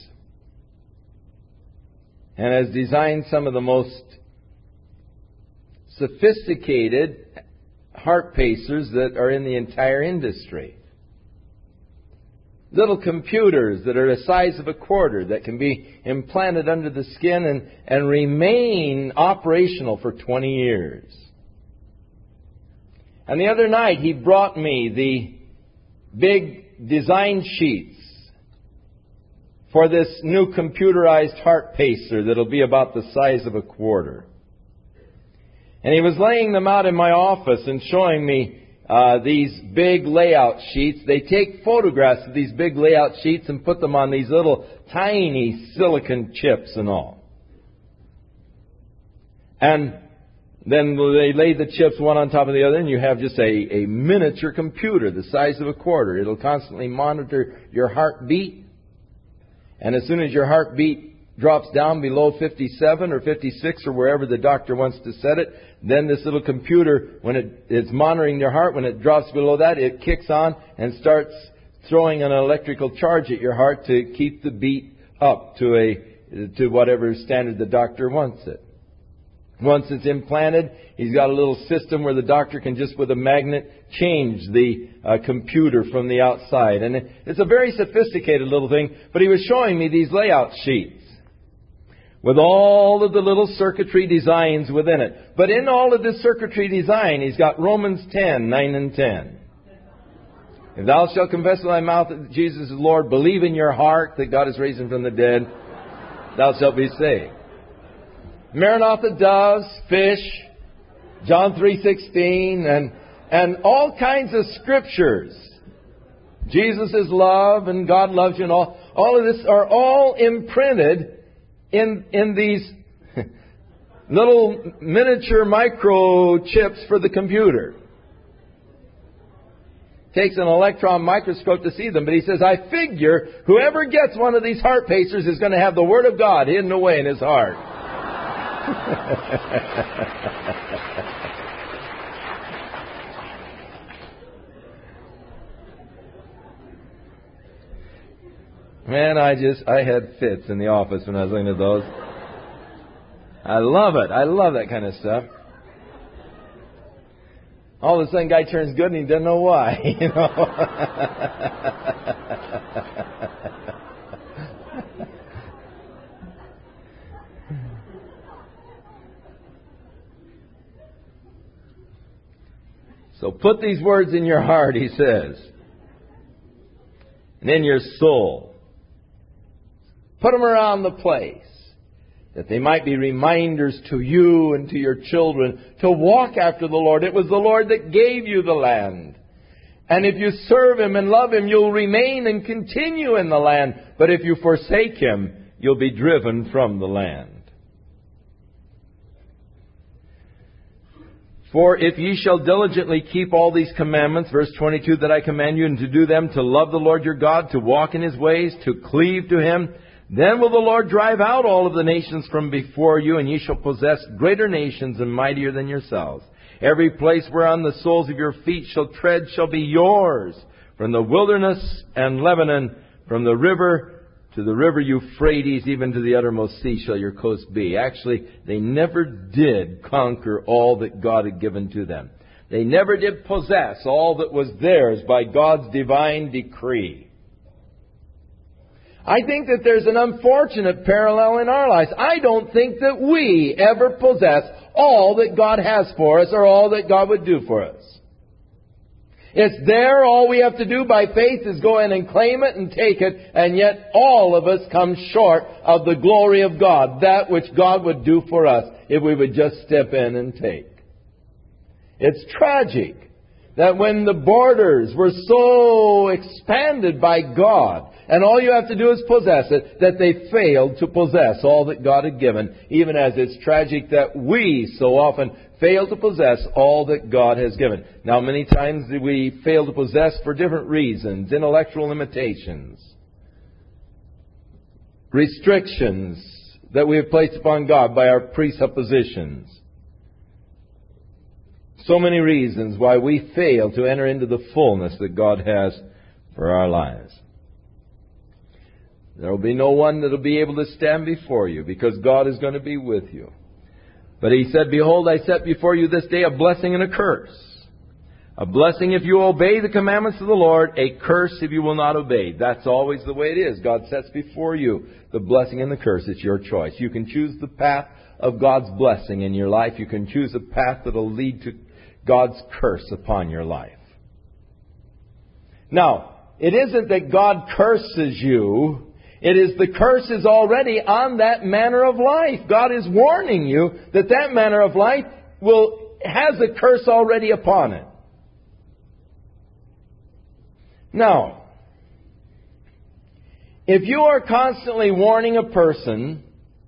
and has designed some of the most sophisticated heart pacers that are in the entire industry. Little computers that are the size of a quarter that can be implanted under the skin and, and remain operational for twenty years. And the other night he brought me the big design sheets for this new computerized heart pacer that'll be about the size of a quarter. And he was laying them out in my office and showing me uh, these big layout sheets. They take photographs of these big layout sheets and put them on these little tiny silicon chips and all. And then they lay the chips one on top of the other, and you have just a, a miniature computer the size of a quarter. It'll constantly monitor your heartbeat. And as soon as your heartbeat drops down below fifty-seven or fifty-six or wherever the doctor wants to set it, then this little computer, when it is monitoring your heart, when it drops below that, it kicks on and starts throwing an electrical charge at your heart to keep the beat up to a to whatever standard the doctor wants it. Once it's implanted, he's got a little system where the doctor can just with a magnet change the uh, computer from the outside. And it, it's a very sophisticated little thing, but he was showing me these layout sheets with all of the little circuitry designs within it. But in all of this circuitry design, he's got Romans ten, nine and ten. If thou shalt confess with thy mouth that Jesus is Lord, believe in your heart that God has raised him from the dead, thou shalt be saved. Maranatha doves, fish, John three sixteen, and and all kinds of scriptures. Jesus is love and God loves you and all. All of this are all imprinted in in these little miniature microchips for the computer. Takes an electron microscope to see them, but he says, I figure whoever gets one of these heart pacers is going to have the Word of God hidden away in his heart. Man, I just, I had fits in the office when I was looking at those. I love it. I love that kind of stuff. All of a sudden, guy turns good and he doesn't know why, you know. So put these words in your heart, he says, and in your soul. Put them around the place, that they might be reminders to you and to your children to walk after the Lord. It was the Lord that gave you the land. And if you serve Him and love Him, you'll remain and continue in the land. But if you forsake Him, you'll be driven from the land. For if ye shall diligently keep all these commandments, verse twenty-two, that I command you, and to do them, to love the Lord your God, to walk in His ways, to cleave to Him, then will the Lord drive out all of the nations from before you, and ye shall possess greater nations and mightier than yourselves. Every place whereon the soles of your feet shall tread shall be yours. From the wilderness and Lebanon, from the river to the river Euphrates, even to the uttermost sea shall your coast be. Actually, they never did conquer all that God had given to them. They never did possess all that was theirs by God's divine decree. I think that there's an unfortunate parallel in our lives. I don't think that we ever possess all that God has for us or all that God would do for us. It's there. All we have to do by faith is go in and claim it and take it. And yet all of us come short of the glory of God, that which God would do for us if we would just step in and take. It's tragic that when the borders were so expanded by God, and all you have to do is possess it, that they failed to possess all that God had given, even as it's tragic that we so often fail to possess all that God has given. Now, many times we fail to possess for different reasons. Intellectual limitations, restrictions that we have placed upon God by our presuppositions. So many reasons why we fail to enter into the fullness that God has for our lives. There will be no one that will be able to stand before you because God is going to be with you. But He said, behold, I set before you this day a blessing and a curse. A blessing if you obey the commandments of the Lord, a curse if you will not obey. That's always the way it is. God sets before you the blessing and the curse. It's your choice. You can choose the path of God's blessing in your life. You can choose a path that will lead to God's curse upon your life. Now, it isn't that God curses you. It is the curse is already on that manner of life. God is warning you that that manner of life will has a curse already upon it. Now, if you are constantly warning a person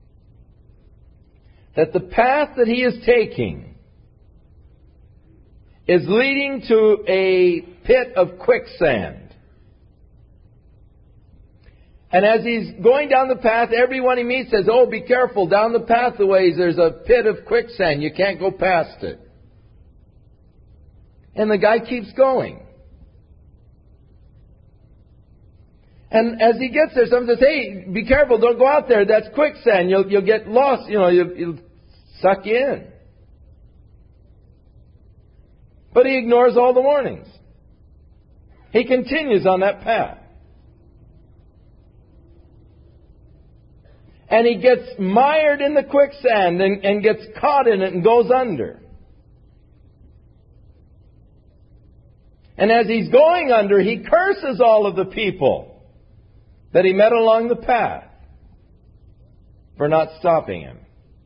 that the path that he is taking is leading to a pit of quicksand, and as he's going down the path, everyone he meets says, "Oh, be careful, down the pathways there's a pit of quicksand, you can't go past it." And the guy keeps going. And as he gets there, someone says, "Hey, be careful, don't go out there, that's quicksand, you'll, you'll get lost, you know, you'll, you'll suck you in." But he ignores all the warnings. He continues on that path. And he gets mired in the quicksand and, and gets caught in it and goes under. And as he's going under, he curses all of the people that he met along the path for not stopping him.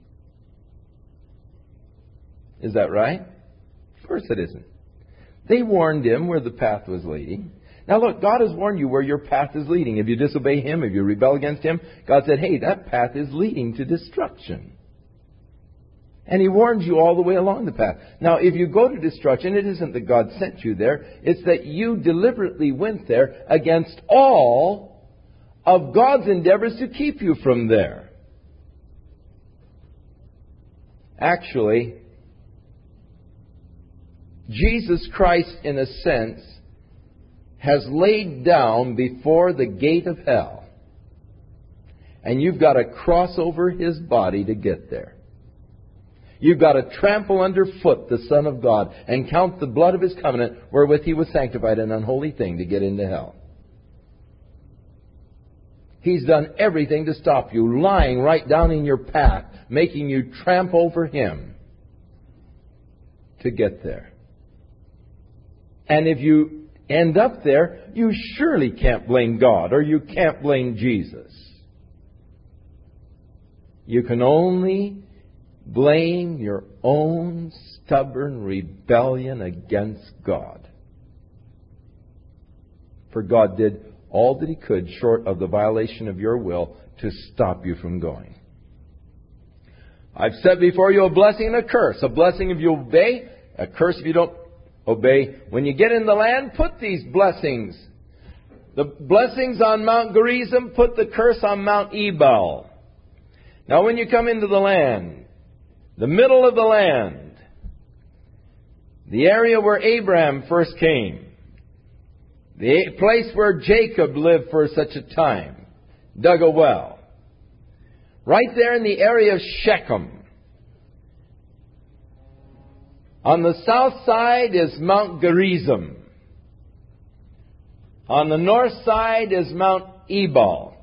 Is that right? Of course it isn't. They warned him where the path was leading. Now look, God has warned you where your path is leading. If you disobey Him, if you rebel against Him, God said, "Hey, that path is leading to destruction." And He warns you all the way along the path. Now, if you go to destruction, it isn't that God sent you there. It's that you deliberately went there against all of God's endeavors to keep you from there. Actually, Jesus Christ, in a sense, has laid down before the gate of hell. And you've got to cross over His body to get there. You've got to trample underfoot the Son of God and count the blood of His covenant wherewith He was sanctified an unholy thing to get into hell. He's done everything to stop you, lying right down in your path, making you tramp over Him to get there. And if you end up there, you surely can't blame God or you can't blame Jesus. You can only blame your own stubborn rebellion against God. For God did all that He could short of the violation of your will to stop you from going. I've set before you a blessing and a curse. A blessing if you obey, a curse if you don't obey. When you get in the land, put these blessings. The blessings on Mount Gerizim, put the curse on Mount Ebal. Now when you come into the land, the middle of the land, the area where Abraham first came, the place where Jacob lived for such a time, dug a well. Right there in the area of Shechem. On the south side is Mount Gerizim. On the north side is Mount Ebal.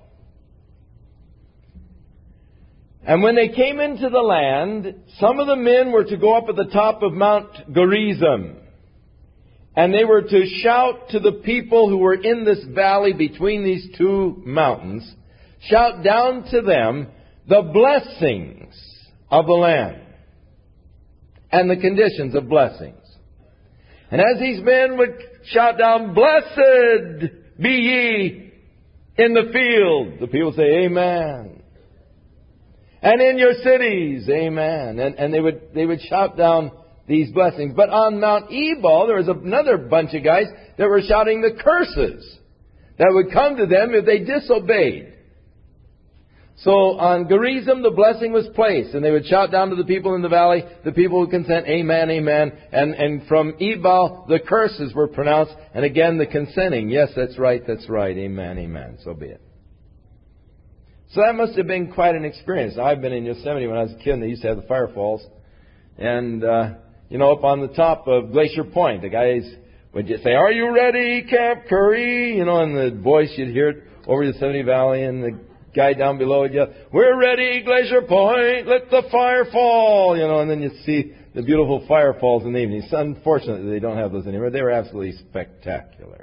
And when they came into the land, some of the men were to go up at the top of Mount Gerizim. And they were to shout to the people who were in this valley between these two mountains, shout down to them the blessings of the land and the conditions of blessings. And as these men would shout down, "Blessed be ye in the field," the people say, "Amen." "And in your cities, amen." And, and they would they would shout down these blessings. But on Mount Ebal, there was another bunch of guys that were shouting the curses that would come to them if they disobeyed. So on Gerizim, the blessing was placed, and they would shout down to the people in the valley. The people would consent, "Amen, amen." And, and from Ebal, the curses were pronounced, and again the consenting, "Yes, that's right, that's right, amen, amen, so be it." So that must have been quite an experience. I've been in Yosemite when I was a kid, and they used to have the fire falls. And, uh, you know, up on the top of Glacier Point, the guys would just say, "Are you ready, Camp Curry?" You know, and the voice, you'd hear it over Yosemite Valley, and the guy down below would yell, "We're ready, Glacier Point, let the fire fall." You know, and then you see the beautiful fire falls in the evening. So unfortunately, they don't have those anymore. They were absolutely spectacular.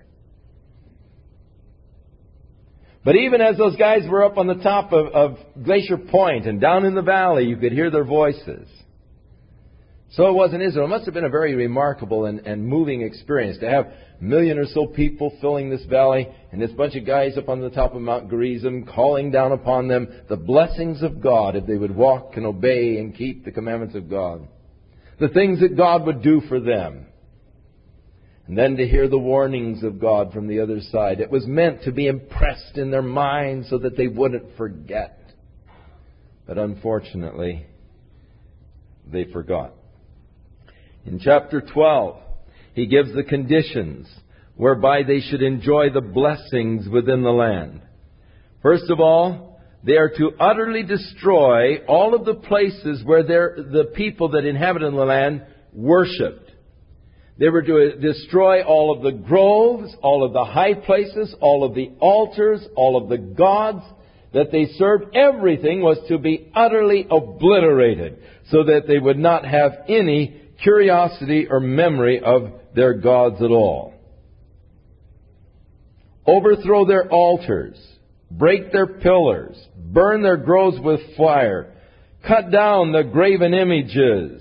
But even as those guys were up on the top of, of Glacier Point and down in the valley, you could hear their voices. So it was in Israel. It must have been a very remarkable and, and moving experience to have a million or so people filling this valley and this bunch of guys up on the top of Mount Gerizim calling down upon them the blessings of God if they would walk and obey and keep the commandments of God. The things that God would do for them. And then to hear the warnings of God from the other side. It was meant to be impressed in their minds so that they wouldn't forget. But unfortunately, they forgot. In chapter twelve, he gives the conditions whereby they should enjoy the blessings within the land. First of all, they are to utterly destroy all of the places where the people that inhabited the land worshipped. They were to destroy all of the groves, all of the high places, all of the altars, all of the gods that they served. Everything was to be utterly obliterated so that they would not have any curiosity or memory of their gods at all. Overthrow their altars, break their pillars, burn their groves with fire, cut down the graven images,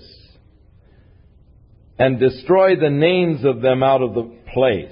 and destroy the names of them out of the place.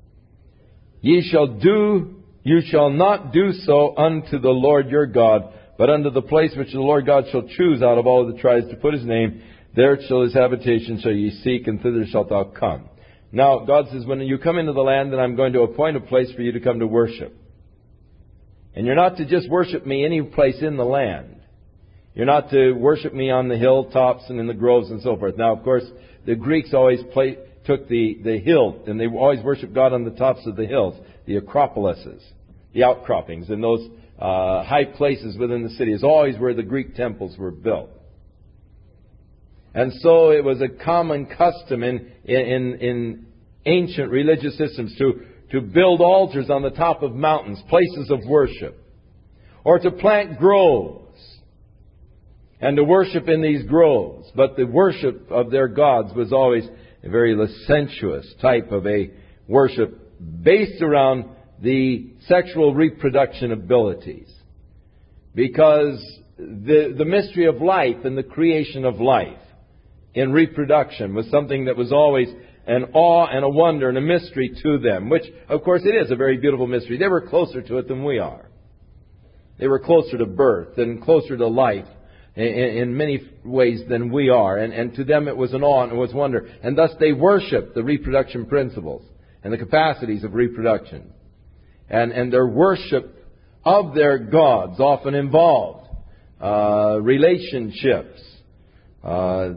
Ye shall do, you shall not do so unto the Lord your God, but unto the place which the Lord God shall choose out of all of the tribes to put his name. There shall his habitation shall ye seek, and thither shalt thou come. Now, God says, when you come into the land, then I'm going to appoint a place for you to come to worship. And you're not to just worship me any place in the land. You're not to worship me on the hilltops and in the groves and so forth. Now, of course, the Greeks always play, took the, the hill, and they always worshiped God on the tops of the hills, the acropolises, the outcroppings, and those uh, high places within the city is always where the Greek temples were built. And so it was a common custom in, in, in ancient religious systems to, to build altars on the top of mountains, places of worship, or to plant groves and to worship in these groves. But the worship of their gods was always a very licentious type of a worship based around the sexual reproduction abilities. Because the, the mystery of life and the creation of life in reproduction was something that was always an awe and a wonder and a mystery to them, which, of course, it is a very beautiful mystery. They were closer to it than we are. They were closer to birth and closer to life in, in many ways than we are. And, and to them it was an awe and it was wonder. And thus they worshiped the reproduction principles and the capacities of reproduction. And, and their worship of their gods often involved uh, relationships, uh,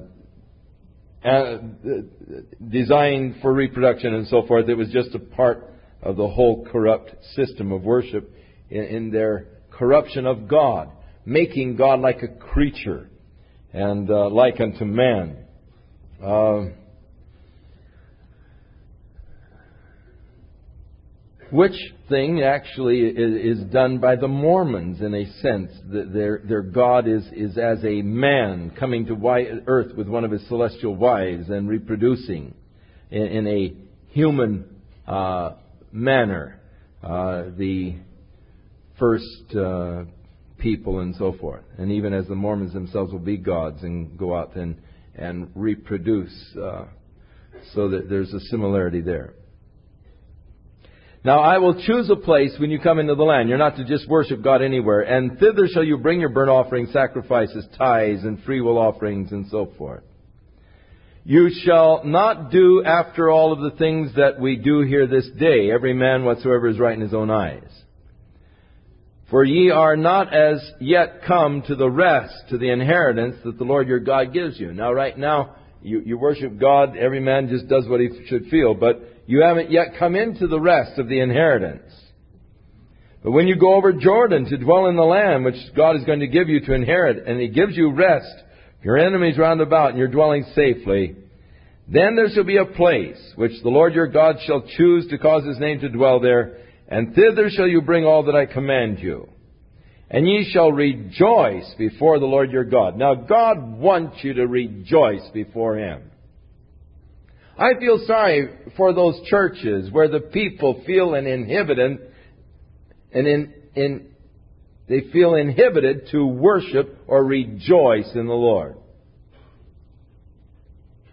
Uh, designed for reproduction and so forth. It was just a part of the whole corrupt system of worship in, in their corruption of God, making God like a creature and uh, like unto man. Uh, which thing actually is, is done by the Mormons in a sense. Their, their God is, is as a man coming to earth with one of his celestial wives and reproducing in, in a human uh, manner. Uh, the first uh, people and so forth. And even as the Mormons themselves will be gods and go out and, and reproduce. Uh, so that there's a similarity there. Now I will choose a place when you come into the land. You're not to just worship God anywhere. And thither shall you bring your burnt offerings, sacrifices, tithes, and freewill offerings, and so forth. You shall not do after all of the things that we do here this day, every man whatsoever is right in his own eyes. For ye are not as yet come to the rest, to the inheritance that the Lord your God gives you. Now right now, you, you worship God, every man just does what he should feel, but you haven't yet come into the rest of the inheritance. But when you go over Jordan to dwell in the land which God is going to give you to inherit, and He gives you rest, your enemies round about, and you're dwelling safely, then there shall be a place which the Lord your God shall choose to cause His name to dwell there, and thither shall you bring all that I command you. And ye shall rejoice before the Lord your God. Now God wants you to rejoice before Him. I feel sorry for those churches where the people feel an inhibited, and in, in, they feel inhibited to worship or rejoice in the Lord.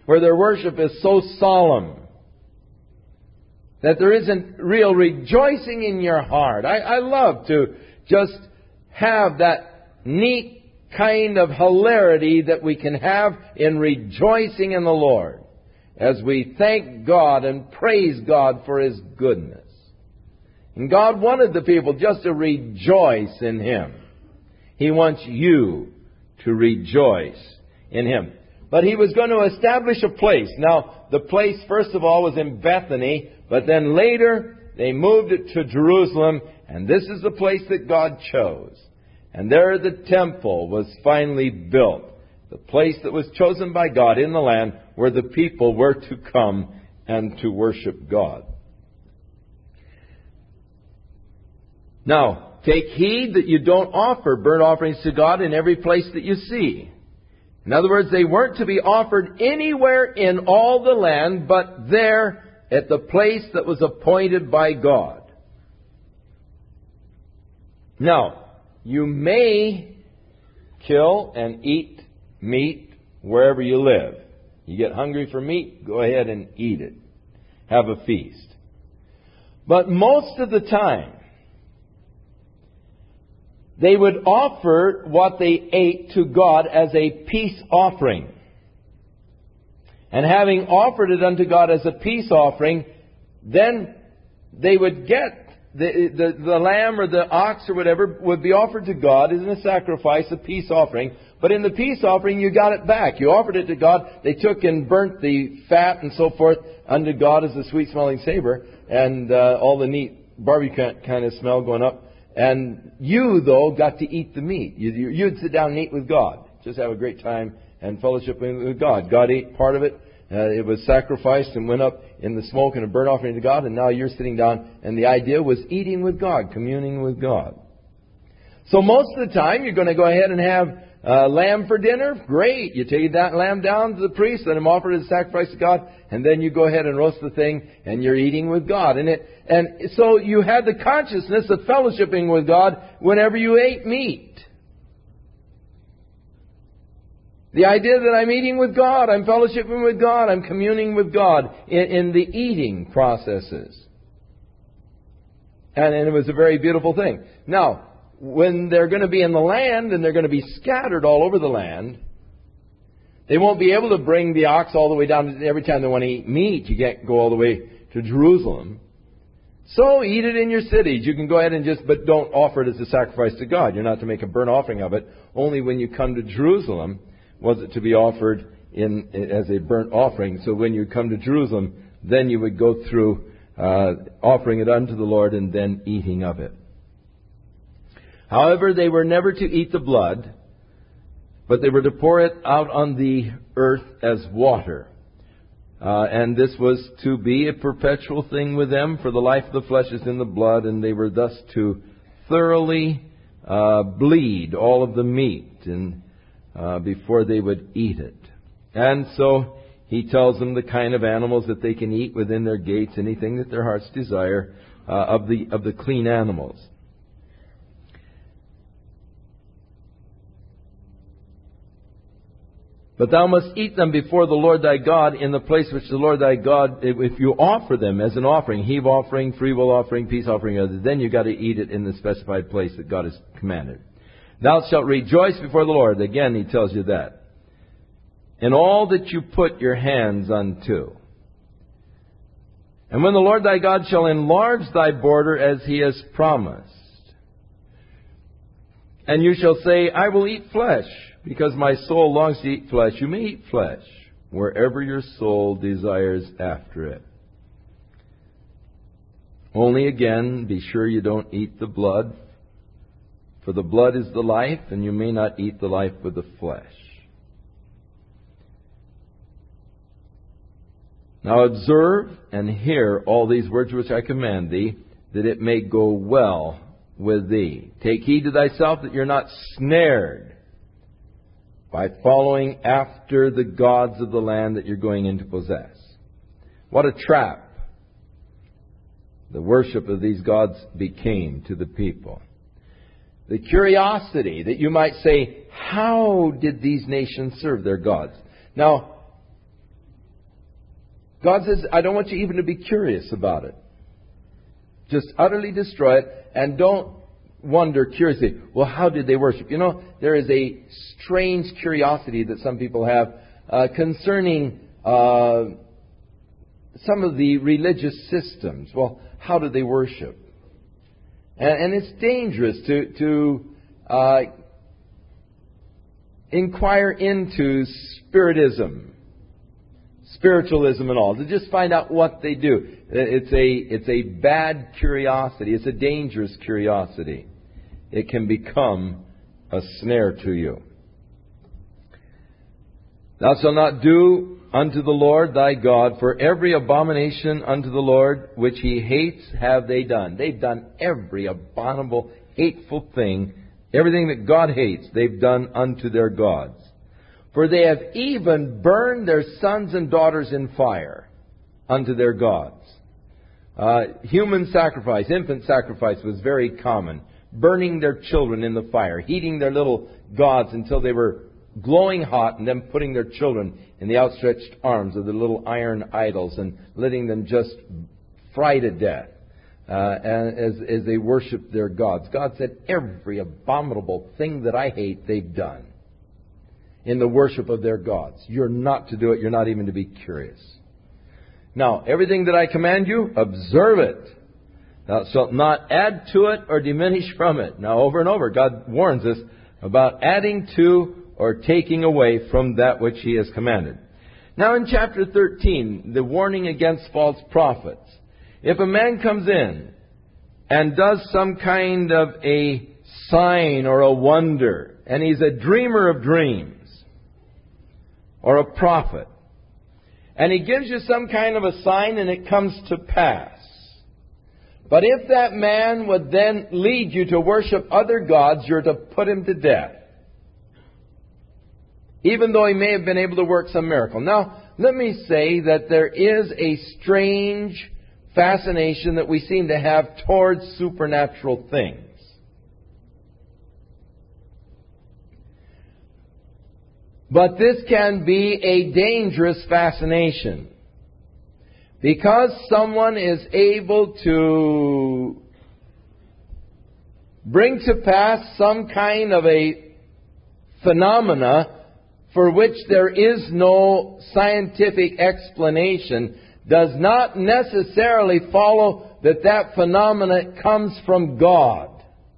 where their worship is so solemn that there isn't real rejoicing in your heart. I, I love to just have that neat kind of hilarity that we can have in rejoicing in the Lord as we thank God and praise God for His goodness. And God wanted the people just to rejoice in Him. He wants you to rejoice in Him. But He was going to establish a place. Now, the place, first of all, was in Bethany, but then later they moved it to Jerusalem, and this is the place that God chose. And there the temple was finally built, the place that was chosen by God in the land where the people were to come and to worship God. Now, take heed that you don't offer burnt offerings to God in every place that you see. In other words, they weren't to be offered anywhere in all the land but there at the place that was appointed by God. Now, you may kill and eat meat wherever you live. You get hungry for meat, go ahead and eat it. Have a feast. But most of the time, they would offer what they ate to God as a peace offering. And having offered it unto God as a peace offering, then they would get the, the, the lamb or the ox or whatever would be offered to God as a sacrifice, a peace offering. But in the peace offering, you got it back. You offered it to God. They took and burnt the fat and so forth unto God as a sweet-smelling savor, and uh, all the neat barbecue kind of smell going up. And you, though, got to eat the meat. You, you, you'd sit down and eat with God. Just have a great time and fellowship with God. God ate part of it. Uh, it was sacrificed and went up in the smoke and a burnt offering to God. And now you're sitting down. And the idea was eating with God, communing with God. So most of the time, you're going to go ahead and have uh, lamb for dinner. Great. You take that lamb down to the priest, let him offer it as a sacrifice to God. And then you go ahead and roast the thing, and you're eating with God. And it, and so you had the consciousness of fellowshipping with God whenever you ate meat. The idea that I'm eating with God, I'm fellowshipping with God, I'm communing with God in, in the eating processes. And, and it was a very beautiful thing. Now, when they're going to be in the land, and they're going to be scattered all over the land, they won't be able to bring the ox all the way down. Every time they want to eat meat, you can't go all the way to Jerusalem. So eat it in your cities. You can go ahead and just, but don't offer it as a sacrifice to God. You're not to make a burnt offering of it. Only when you come to Jerusalem was it to be offered in as a burnt offering. So when you come to Jerusalem, then you would go through uh, offering it unto the Lord and then eating of it. However, they were never to eat the blood, but they were to pour it out on the earth as water. Uh, and this was to be a perpetual thing with them, for the life of the flesh is in the blood, and they were thus to thoroughly uh, bleed all of the meat and uh, before they would eat it. And so he tells them the kind of animals that they can eat within their gates, anything that their hearts desire uh, of the of the clean animals. But thou must eat them before the Lord thy God in the place which the Lord thy God, if you offer them as an offering, heave offering, freewill offering, peace offering, then you've got to eat it in the specified place that God has commanded. Thou shalt rejoice before the Lord. Again, he tells you that. In all that you put your hands unto. And when the Lord thy God shall enlarge thy border as he has promised. And you shall say, I will eat flesh, because my soul longs to eat flesh. You may eat flesh wherever your soul desires after it. Only again, be sure you don't eat the blood, for the blood is the life, and you may not eat the life with the flesh. Now observe and hear all these words which I command thee, that it may go well with thee. Take heed to thyself that you're not snared by following after the gods of the land that you're going in to possess. What a trap the worship of these gods became to the people. The curiosity that you might say, how did these nations serve their gods? Now, God says, I don't want you even to be curious about it. Just utterly destroy it, and don't wonder curiously, well, how did they worship? You know, there is a strange curiosity that some people have uh, concerning uh, some of the religious systems. Well, how did they worship? And, and it's dangerous to, to uh, inquire into spiritism, spiritualism and all, to just find out what they do. It's a, it's a bad curiosity. It's a dangerous curiosity. It can become a snare to you. Thou shalt not do unto the Lord thy God, for every abomination unto the Lord which he hates have they done. They've done every abominable, hateful thing, everything that God hates, they've done unto their gods. For they have even burned their sons and daughters in fire unto their gods. Uh, human sacrifice, infant sacrifice was very common. Burning their children in the fire, heating their little gods until they were glowing hot, and then putting their children in the outstretched arms of the little iron idols and letting them just fry to death uh, as, as they worshiped their gods. God said, every abominable thing that I hate, they've done in the worship of their gods. You're not to do it. You're not even to be curious. Now, everything that I command you, observe it. Thou shalt not add to it or diminish from it. Now, over and over, God warns us about adding to or taking away from that which He has commanded. Now, in chapter thirteen, the warning against false prophets. If a man comes in and does some kind of a sign or a wonder, and he's a dreamer of dreams, or a prophet, and he gives you some kind of a sign and it comes to pass, but if that man would then lead you to worship other gods, you're to put him to death, even though he may have been able to work some miracle. Now, let me say that there is a strange fascination that we seem to have towards supernatural things. But this can be a dangerous fascination. Because someone is able to bring to pass some kind of a phenomena for which there is no scientific explanation, does not necessarily follow that that phenomena comes from God.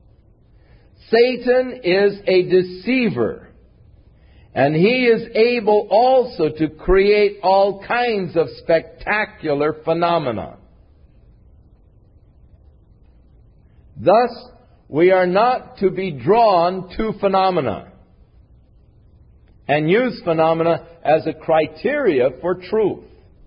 Satan is a deceiver. And he is able also to create all kinds of spectacular phenomena. Thus, we are not to be drawn to phenomena and use phenomena as a criteria for truth.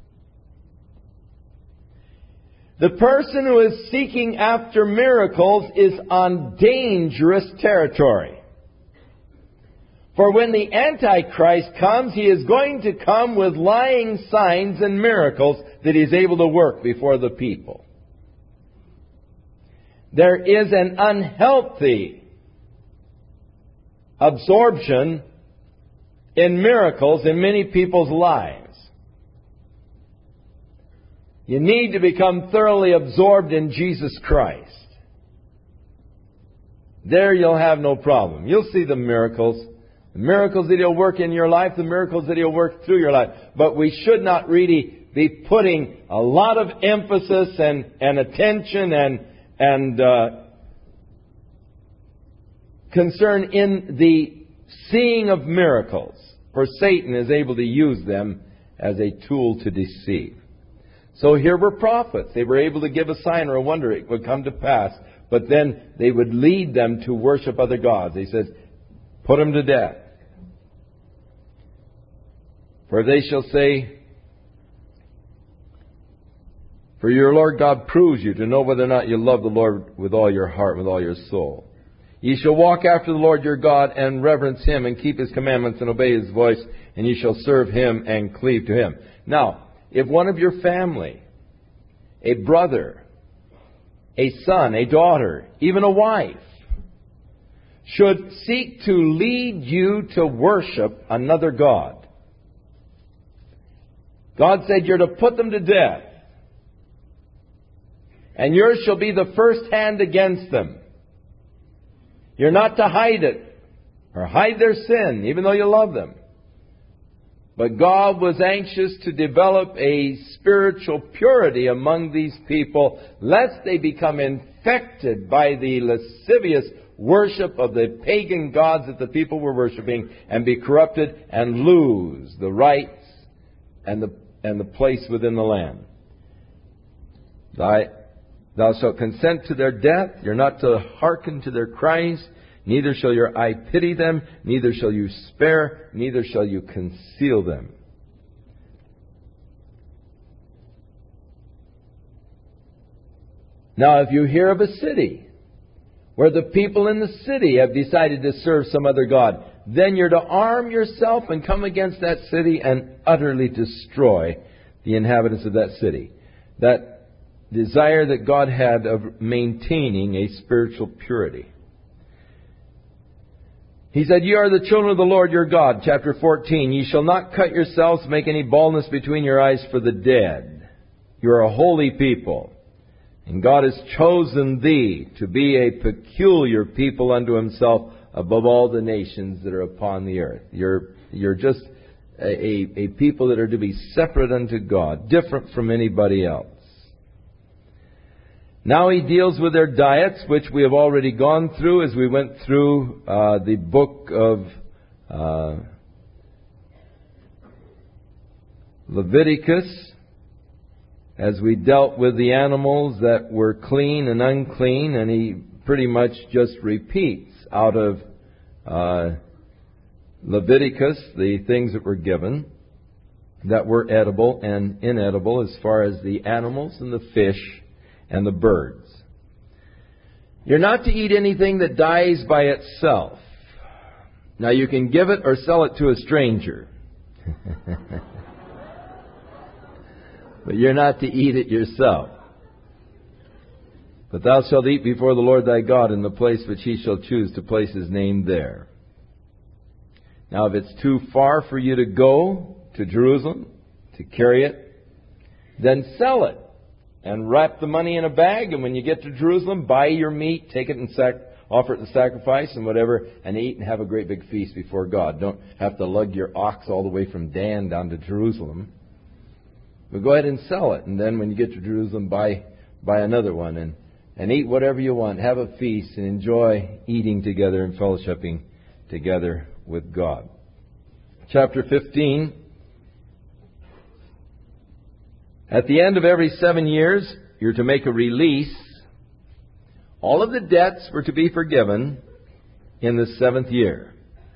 The person who is seeking after miracles is on dangerous territory. For when the Antichrist comes, he is going to come with lying signs and miracles that he's able to work before the people. There is an unhealthy absorption in miracles in many people's lives. You need to become thoroughly absorbed in Jesus Christ. There you'll have no problem. You'll see the miracles. The miracles that He'll work in your life, the miracles that He'll work through your life. But we should not really be putting a lot of emphasis and, and attention and, and uh, concern in the seeing of miracles. For Satan is able to use them as a tool to deceive. So here were prophets. They were able to give a sign or a wonder. It would come to pass. But then they would lead them to worship other gods. He says, put them to death. For they shall say, for your Lord God proves you to know whether or not you love the Lord with all your heart, with all your soul. Ye shall walk after the Lord your God and reverence Him and keep His commandments and obey His voice, and ye shall serve Him and cleave to Him. Now, if one of your family, a brother, a son, a daughter, even a wife, should seek to lead you to worship another god, God said, you're to put them to death. And yours shall be the first hand against them. You're not to hide it, or hide their sin, even though you love them. But God was anxious to develop a spiritual purity among these people, lest they become infected by the lascivious worship of the pagan gods that the people were worshiping, and be corrupted and lose the rights and the and the place within the land. Thy, thou shalt consent to their death. You're not to hearken to their cries. Neither shall your eye pity them. Neither shall you spare. Neither shall you conceal them. Now, if you hear of a city where the people in the city have decided to serve some other god, then you're to arm yourself and come against that city and utterly destroy the inhabitants of that city. That desire that God had of maintaining a spiritual purity. He said, "Ye are the children of the Lord your God." Chapter fourteen, "Ye shall not cut yourselves, make any baldness between your eyes for the dead. You are a holy people. And God has chosen thee to be a peculiar people unto himself above all the nations that are upon the earth." You're, you're just a, a, a people that are to be separate unto God, different from anybody else. Now he deals with their diets, which we have already gone through as we went through uh, the book of uh, Leviticus, as we dealt with the animals that were clean and unclean, and he pretty much just repeats out of uh, Leviticus the things that were given that were edible and inedible, as far as the animals and the fish and the birds. You're not to eat anything that dies by itself. Now you can give it or sell it to a stranger. But you're not to eat it yourself. "But thou shalt eat before the Lord thy God in the place which he shall choose to place his name there." Now if it's too far for you to go to Jerusalem to carry it, then sell it and wrap the money in a bag, and when you get to Jerusalem, buy your meat, take it and sac- offer it in sacrifice and whatever, and eat and have a great big feast before God. Don't have to lug your ox all the way from Dan down to Jerusalem. But go ahead and sell it, and then when you get to Jerusalem, buy buy another one, and, and eat whatever you want. Have a feast and enjoy eating together and fellowshipping together with God. Chapter fifteen. At the end of every seven years, you're to make a release. All of the debts were to be forgiven in the seventh year.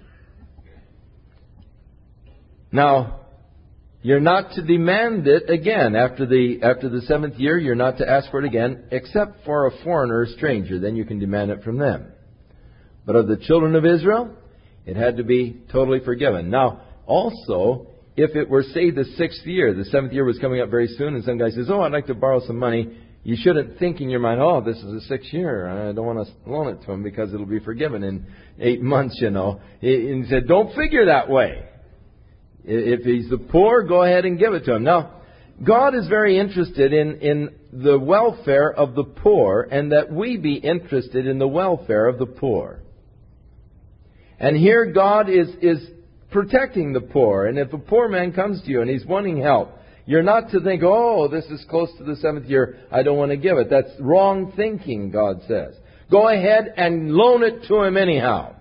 Now, you're not to demand it again. After the after the seventh year, you're not to ask for it again, except for a foreigner or stranger. Then you can demand it from them. But of the children of Israel, it had to be totally forgiven. Now, also, if it were, say, the sixth year, the seventh year was coming up very soon, and some guy says, "Oh, I'd like to borrow some money," you shouldn't think in your mind, "Oh, this is the sixth year. I don't want to loan it to him because it'll be forgiven in eight months, you know." And he said, don't figure that way. If he's the poor, go ahead and give it to him. Now, God is very interested in, in the welfare of the poor, and that we be interested in the welfare of the poor. And here God is, is protecting the poor. And if a poor man comes to you and he's wanting help, you're not to think, "Oh, this is close to the seventh year, I don't want to give it." That's wrong thinking, God says. Go ahead and loan it to him anyhow.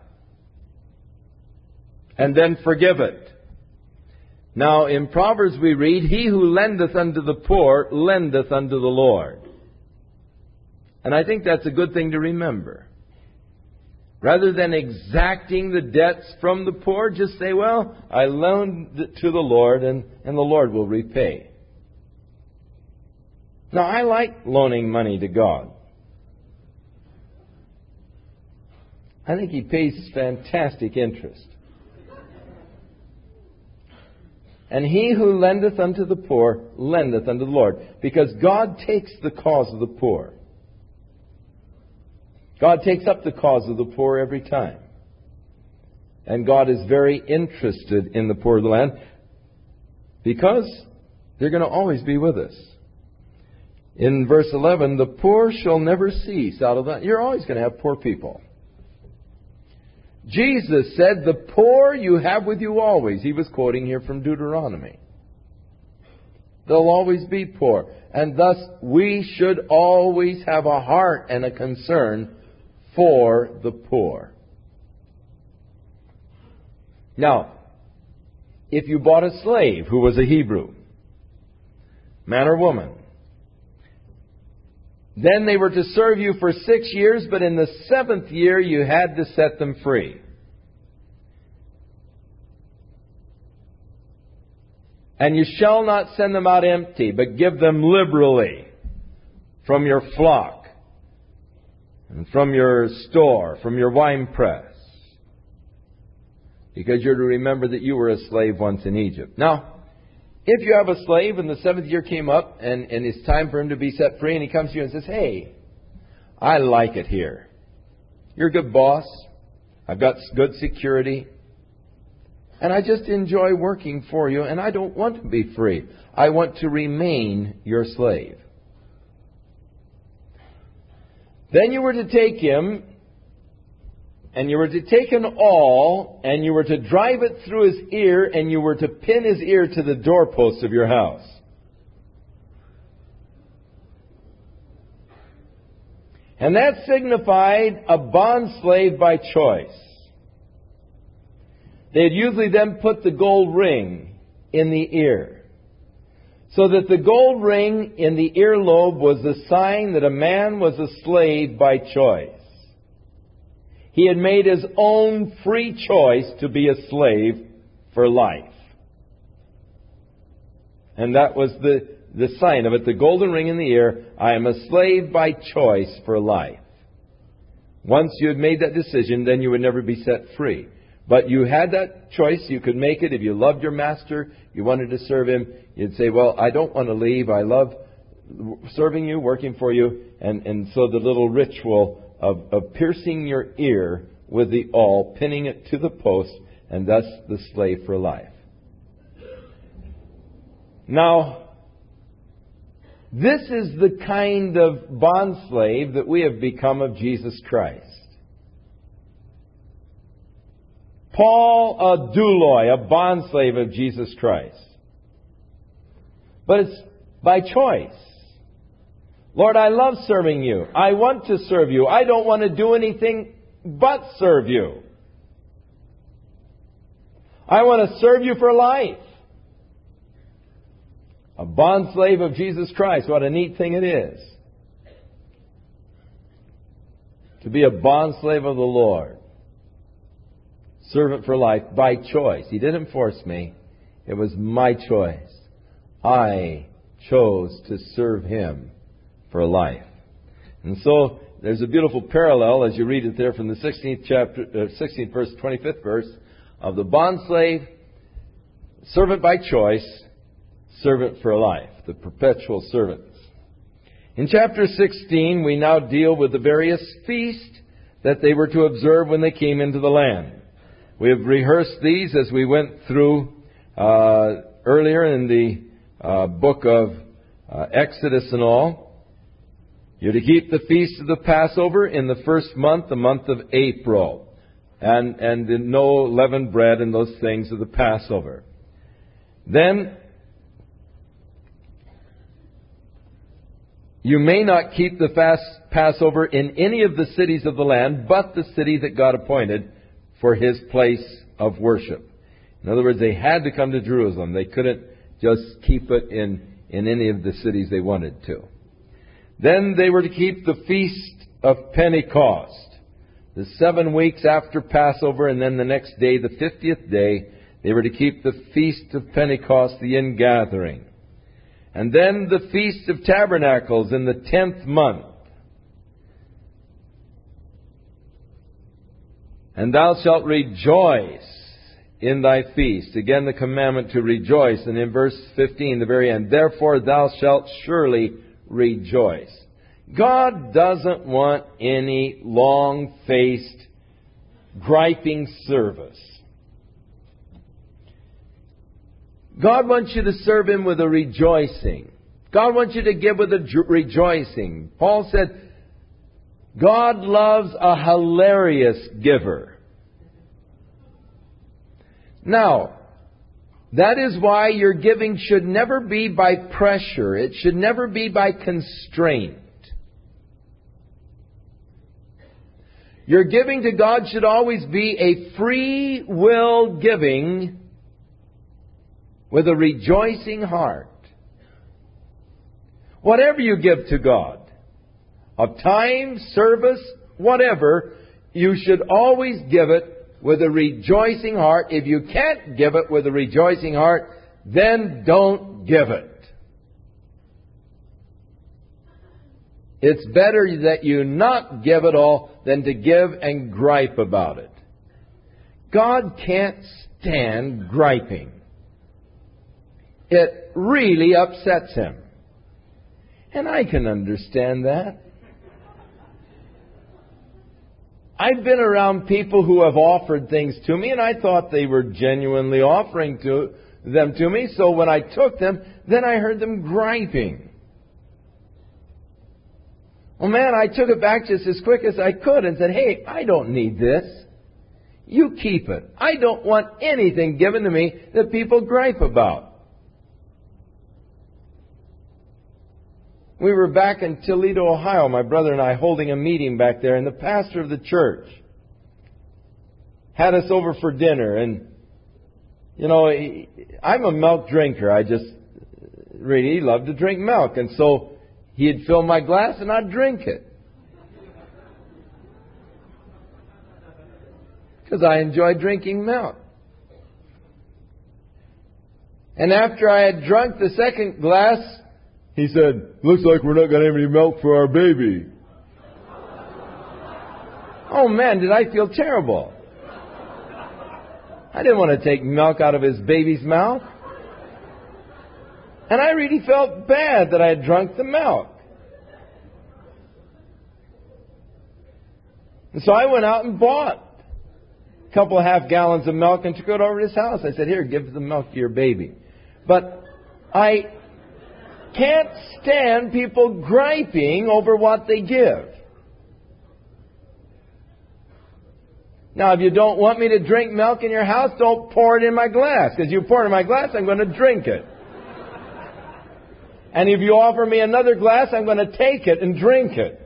And then forgive it. Now, in Proverbs we read, "He who lendeth unto the poor lendeth unto the Lord." And I think that's a good thing to remember. Rather than exacting the debts from the poor, just say, "Well, I loaned it to the Lord, and, and the Lord will repay." Now, I like loaning money to God. I think He pays fantastic interest. "And he who lendeth unto the poor lendeth unto the Lord," because God takes the cause of the poor. God takes up the cause of the poor every time. And God is very interested in the poor of the land, because They're going to always be with us. In verse eleven, the poor shall never cease out of that. You're always going to have poor people. Jesus said, the poor you have with you always. He was quoting here from Deuteronomy. They'll always be poor. And thus, we should always have a heart and a concern for the poor. Now, if you bought a slave who was a Hebrew, man or woman, then they were to serve you for six years, but in the seventh year you had to set them free. And you shall not send them out empty, but give them liberally from your flock, and from your store, from your winepress. Because you're to remember that you were a slave once in Egypt. Now, if you have a slave and the seventh year came up and, and it's time for him to be set free, and he comes to you and says, hey, I like it here. You're a good boss. I've got good security. And I just enjoy working for you, and I don't want to be free. I want to remain your slave. Then you were to take him, and you were to take an awl, and you were to drive it through his ear, and you were to pin his ear to the doorpost of your house. And that signified a bondslave by choice. They'd usually then put the gold ring in the ear, so that the gold ring in the earlobe was the sign that a man was a slave by choice. He had made his own free choice to be a slave for life. And that was the, the sign of it, the golden ring in the ear. I am a slave by choice for life. Once you had made that decision, then you would never be set free. But you had that choice. You could make it. If you loved your master, you wanted to serve him, you'd say, well, I don't want to leave. I love serving you, working for you. And, and so the little ritual Of, of piercing your ear with the awl, pinning it to the post, and thus the slave for life. Now, this is the kind of bondslave that we have become of Jesus Christ. Paul, a douloi, a bondslave of Jesus Christ. But it's by choice. Lord, I love serving you. I want to serve you. I don't want to do anything but serve you. I want to serve you for life. A bondslave of Jesus Christ. What a neat thing it is. To be a bondslave of the Lord. Servant for life by choice. He didn't force me. It was my choice. I chose to serve Him for life. And so there's a beautiful parallel as you read it there from the sixteenth chapter, uh, sixteenth verse, twenty-fifth verse of the bondslave, servant by choice, servant for life, the perpetual servants. In chapter sixteen, we now deal with the various feasts that they were to observe when they came into the land. We have rehearsed these as we went through uh, earlier in the uh, book of uh, Exodus and all. You're to keep the feast of the Passover in the first month, the month of April. And, and no leavened bread and those things of the Passover. Then, you may not keep the fast Passover in any of the cities of the land, but the city that God appointed for His place of worship. In other words, they had to come to Jerusalem. They couldn't just keep it in, in any of the cities they wanted to. Then they were to keep the Feast of Pentecost, the seven weeks after Passover, and then the next day, the fiftieth day, they were to keep the Feast of Pentecost, the ingathering. And then the Feast of Tabernacles in the tenth month. And thou shalt rejoice in thy feast. Again, the commandment to rejoice. And in verse fifteen, the very end, therefore thou shalt surely rejoice. God doesn't want any long-faced, griping service. God wants you to serve Him with a rejoicing. God wants you to give with a jo- rejoicing. Paul said, God loves a hilarious giver. Now, that is why your giving should never be by pressure. It should never be by constraint. Your giving to God should always be a free will giving with a rejoicing heart. Whatever you give to God, of time, service, whatever, you should always give it with a rejoicing heart. If you can't give it with a rejoicing heart, then don't give it. It's better that you not give at all than to give and gripe about it. God can't stand griping. It really upsets Him. And I can understand that. I've been around people who have offered things to me, and I thought they were genuinely offering to them to me. So when I took them, then I heard them griping. Well, man, I took it back just as quick as I could and said, hey, I don't need this. You keep it. I don't want anything given to me that people gripe about. We were back in Toledo, Ohio, my brother and I, holding a meeting back there, and the pastor of the church had us over for dinner. And, you know, I'm a milk drinker. I just really love to drink milk. And so he'd fill my glass and I'd drink it. Because I enjoy drinking milk. And after I had drunk the second glass, he said, looks like we're not going to have any milk for our baby. Oh man, did I feel terrible. I didn't want to take milk out of his baby's mouth. And I really felt bad that I had drunk the milk. And so I went out and bought a couple of half gallons of milk and took it over to his house. I said, here, give the milk to your baby. But I can't stand people griping over what they give. Now, if you don't want me to drink milk in your house, don't pour it in my glass. Because you pour it in my glass, I'm going to drink it. And if you offer me another glass, I'm going to take it and drink it.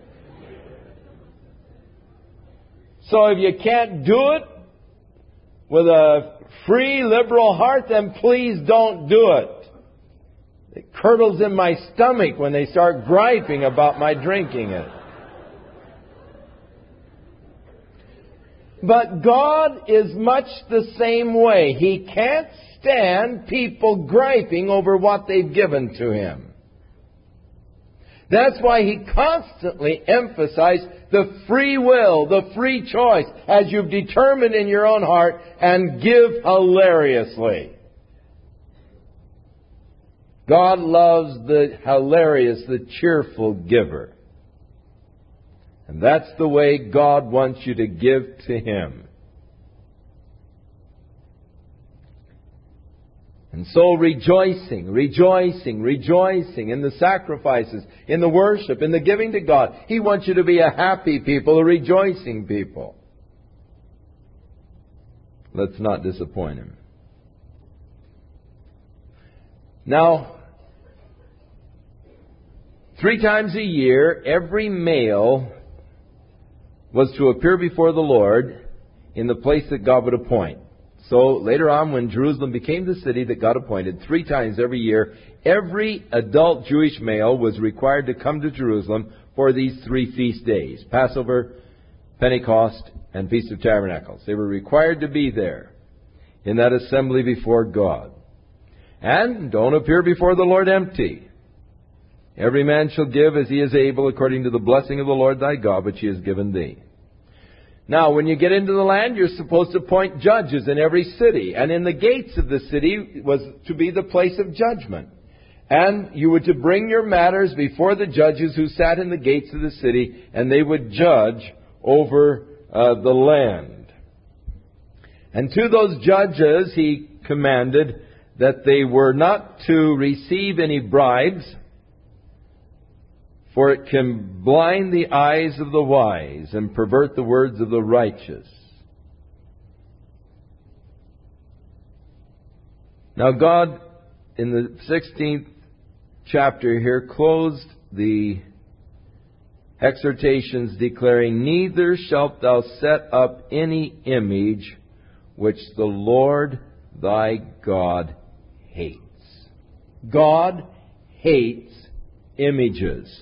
So if you can't do it with a free, liberal heart, then please don't do it. It curdles in my stomach when they start griping about my drinking it. But God is much the same way. He can't stand people griping over what they've given to Him. That's why He constantly emphasized the free will, the free choice, as you've determined in your own heart, and give hilariously. God loves the hilarious, the cheerful giver. And that's the way God wants you to give to Him. And so rejoicing, rejoicing, rejoicing in the sacrifices, in the worship, in the giving to God. He wants you to be a happy people, a rejoicing people. Let's not disappoint Him. Now, three times a year, every male was to appear before the Lord in the place that God would appoint. So later on, when Jerusalem became the city that God appointed, three times every year, every adult Jewish male was required to come to Jerusalem for these three feast days: Passover, Pentecost, and Feast of Tabernacles. They were required to be there in that assembly before God. And don't appear before the Lord empty. Every man shall give as he is able, according to the blessing of the Lord thy God, which He has given thee. Now, when you get into the land, you're supposed to appoint judges in every city. And in the gates of the city was to be the place of judgment. And you were to bring your matters before the judges who sat in the gates of the city, and they would judge over uh, the land. And to those judges He commanded that they were not to receive any bribes, for it can blind the eyes of the wise and pervert the words of the righteous. Now God, in the sixteenth chapter here, closed the exhortations declaring, "Neither shalt thou set up any image which the Lord thy God hates." God hates images.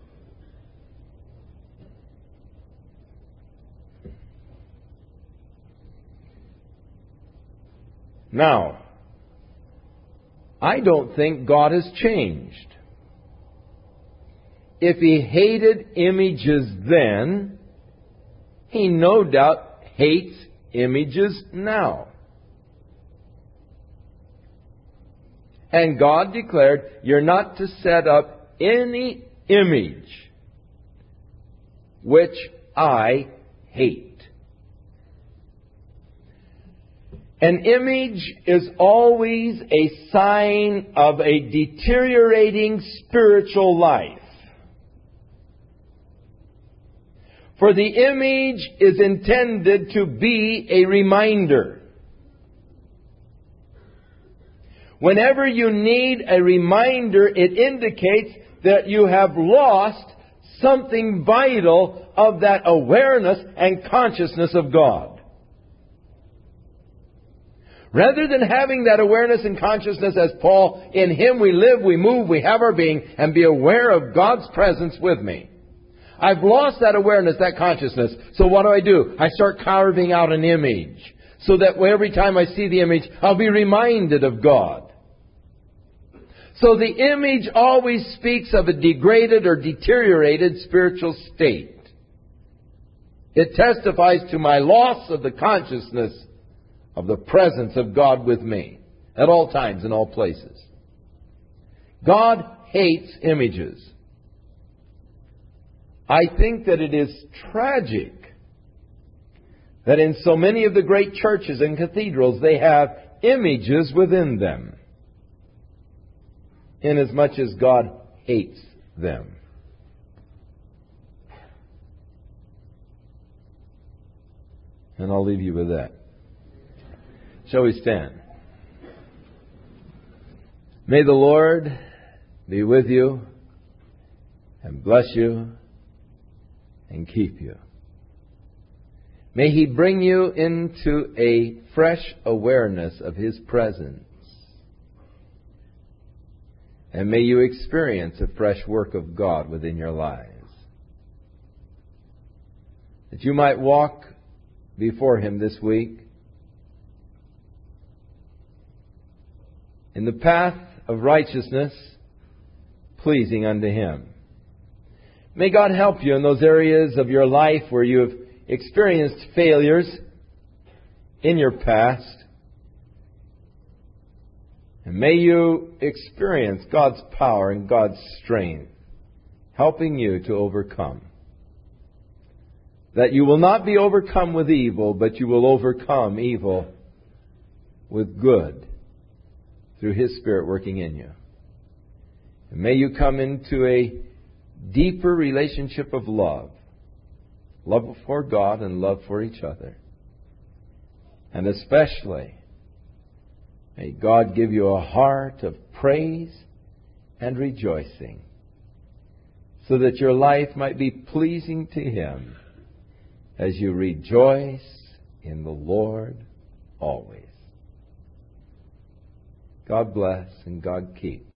Now, I don't think God has changed. If He hated images then, He no doubt hates images now. And God declared, "You're not to set up any image which I hate." An image is always a sign of a deteriorating spiritual life. For the image is intended to be a reminder. Whenever you need a reminder, it indicates that you have lost something vital of that awareness and consciousness of God. Rather than having that awareness and consciousness as Paul, "In Him we live, we move, we have our being," and be aware of God's presence with me. I've lost that awareness, that consciousness. So what do I do? I start carving out an image, so that every time I see the image, I'll be reminded of God. So the image always speaks of a degraded or deteriorated spiritual state. It testifies to my loss of the consciousness of the presence of God with me at all times, in all places. God hates images. I think that it is tragic that in so many of the great churches and cathedrals they have images within them, inasmuch as God hates them. And I'll leave you with that. Shall we stand? May the Lord be with you and bless you and keep you. May He bring you into a fresh awareness of His presence. And may you experience a fresh work of God within your lives. That you might walk before Him this week in the path of righteousness, pleasing unto Him. May God help you in those areas of your life where you have experienced failures in your past. And may you experience God's power and God's strength, helping you to overcome. That you will not be overcome with evil, but you will overcome evil with good, through His Spirit working in you. And may you come into a deeper relationship of love. Love for God and love for each other. And especially, may God give you a heart of praise and rejoicing, so that your life might be pleasing to Him as you rejoice in the Lord always. God bless and God keep.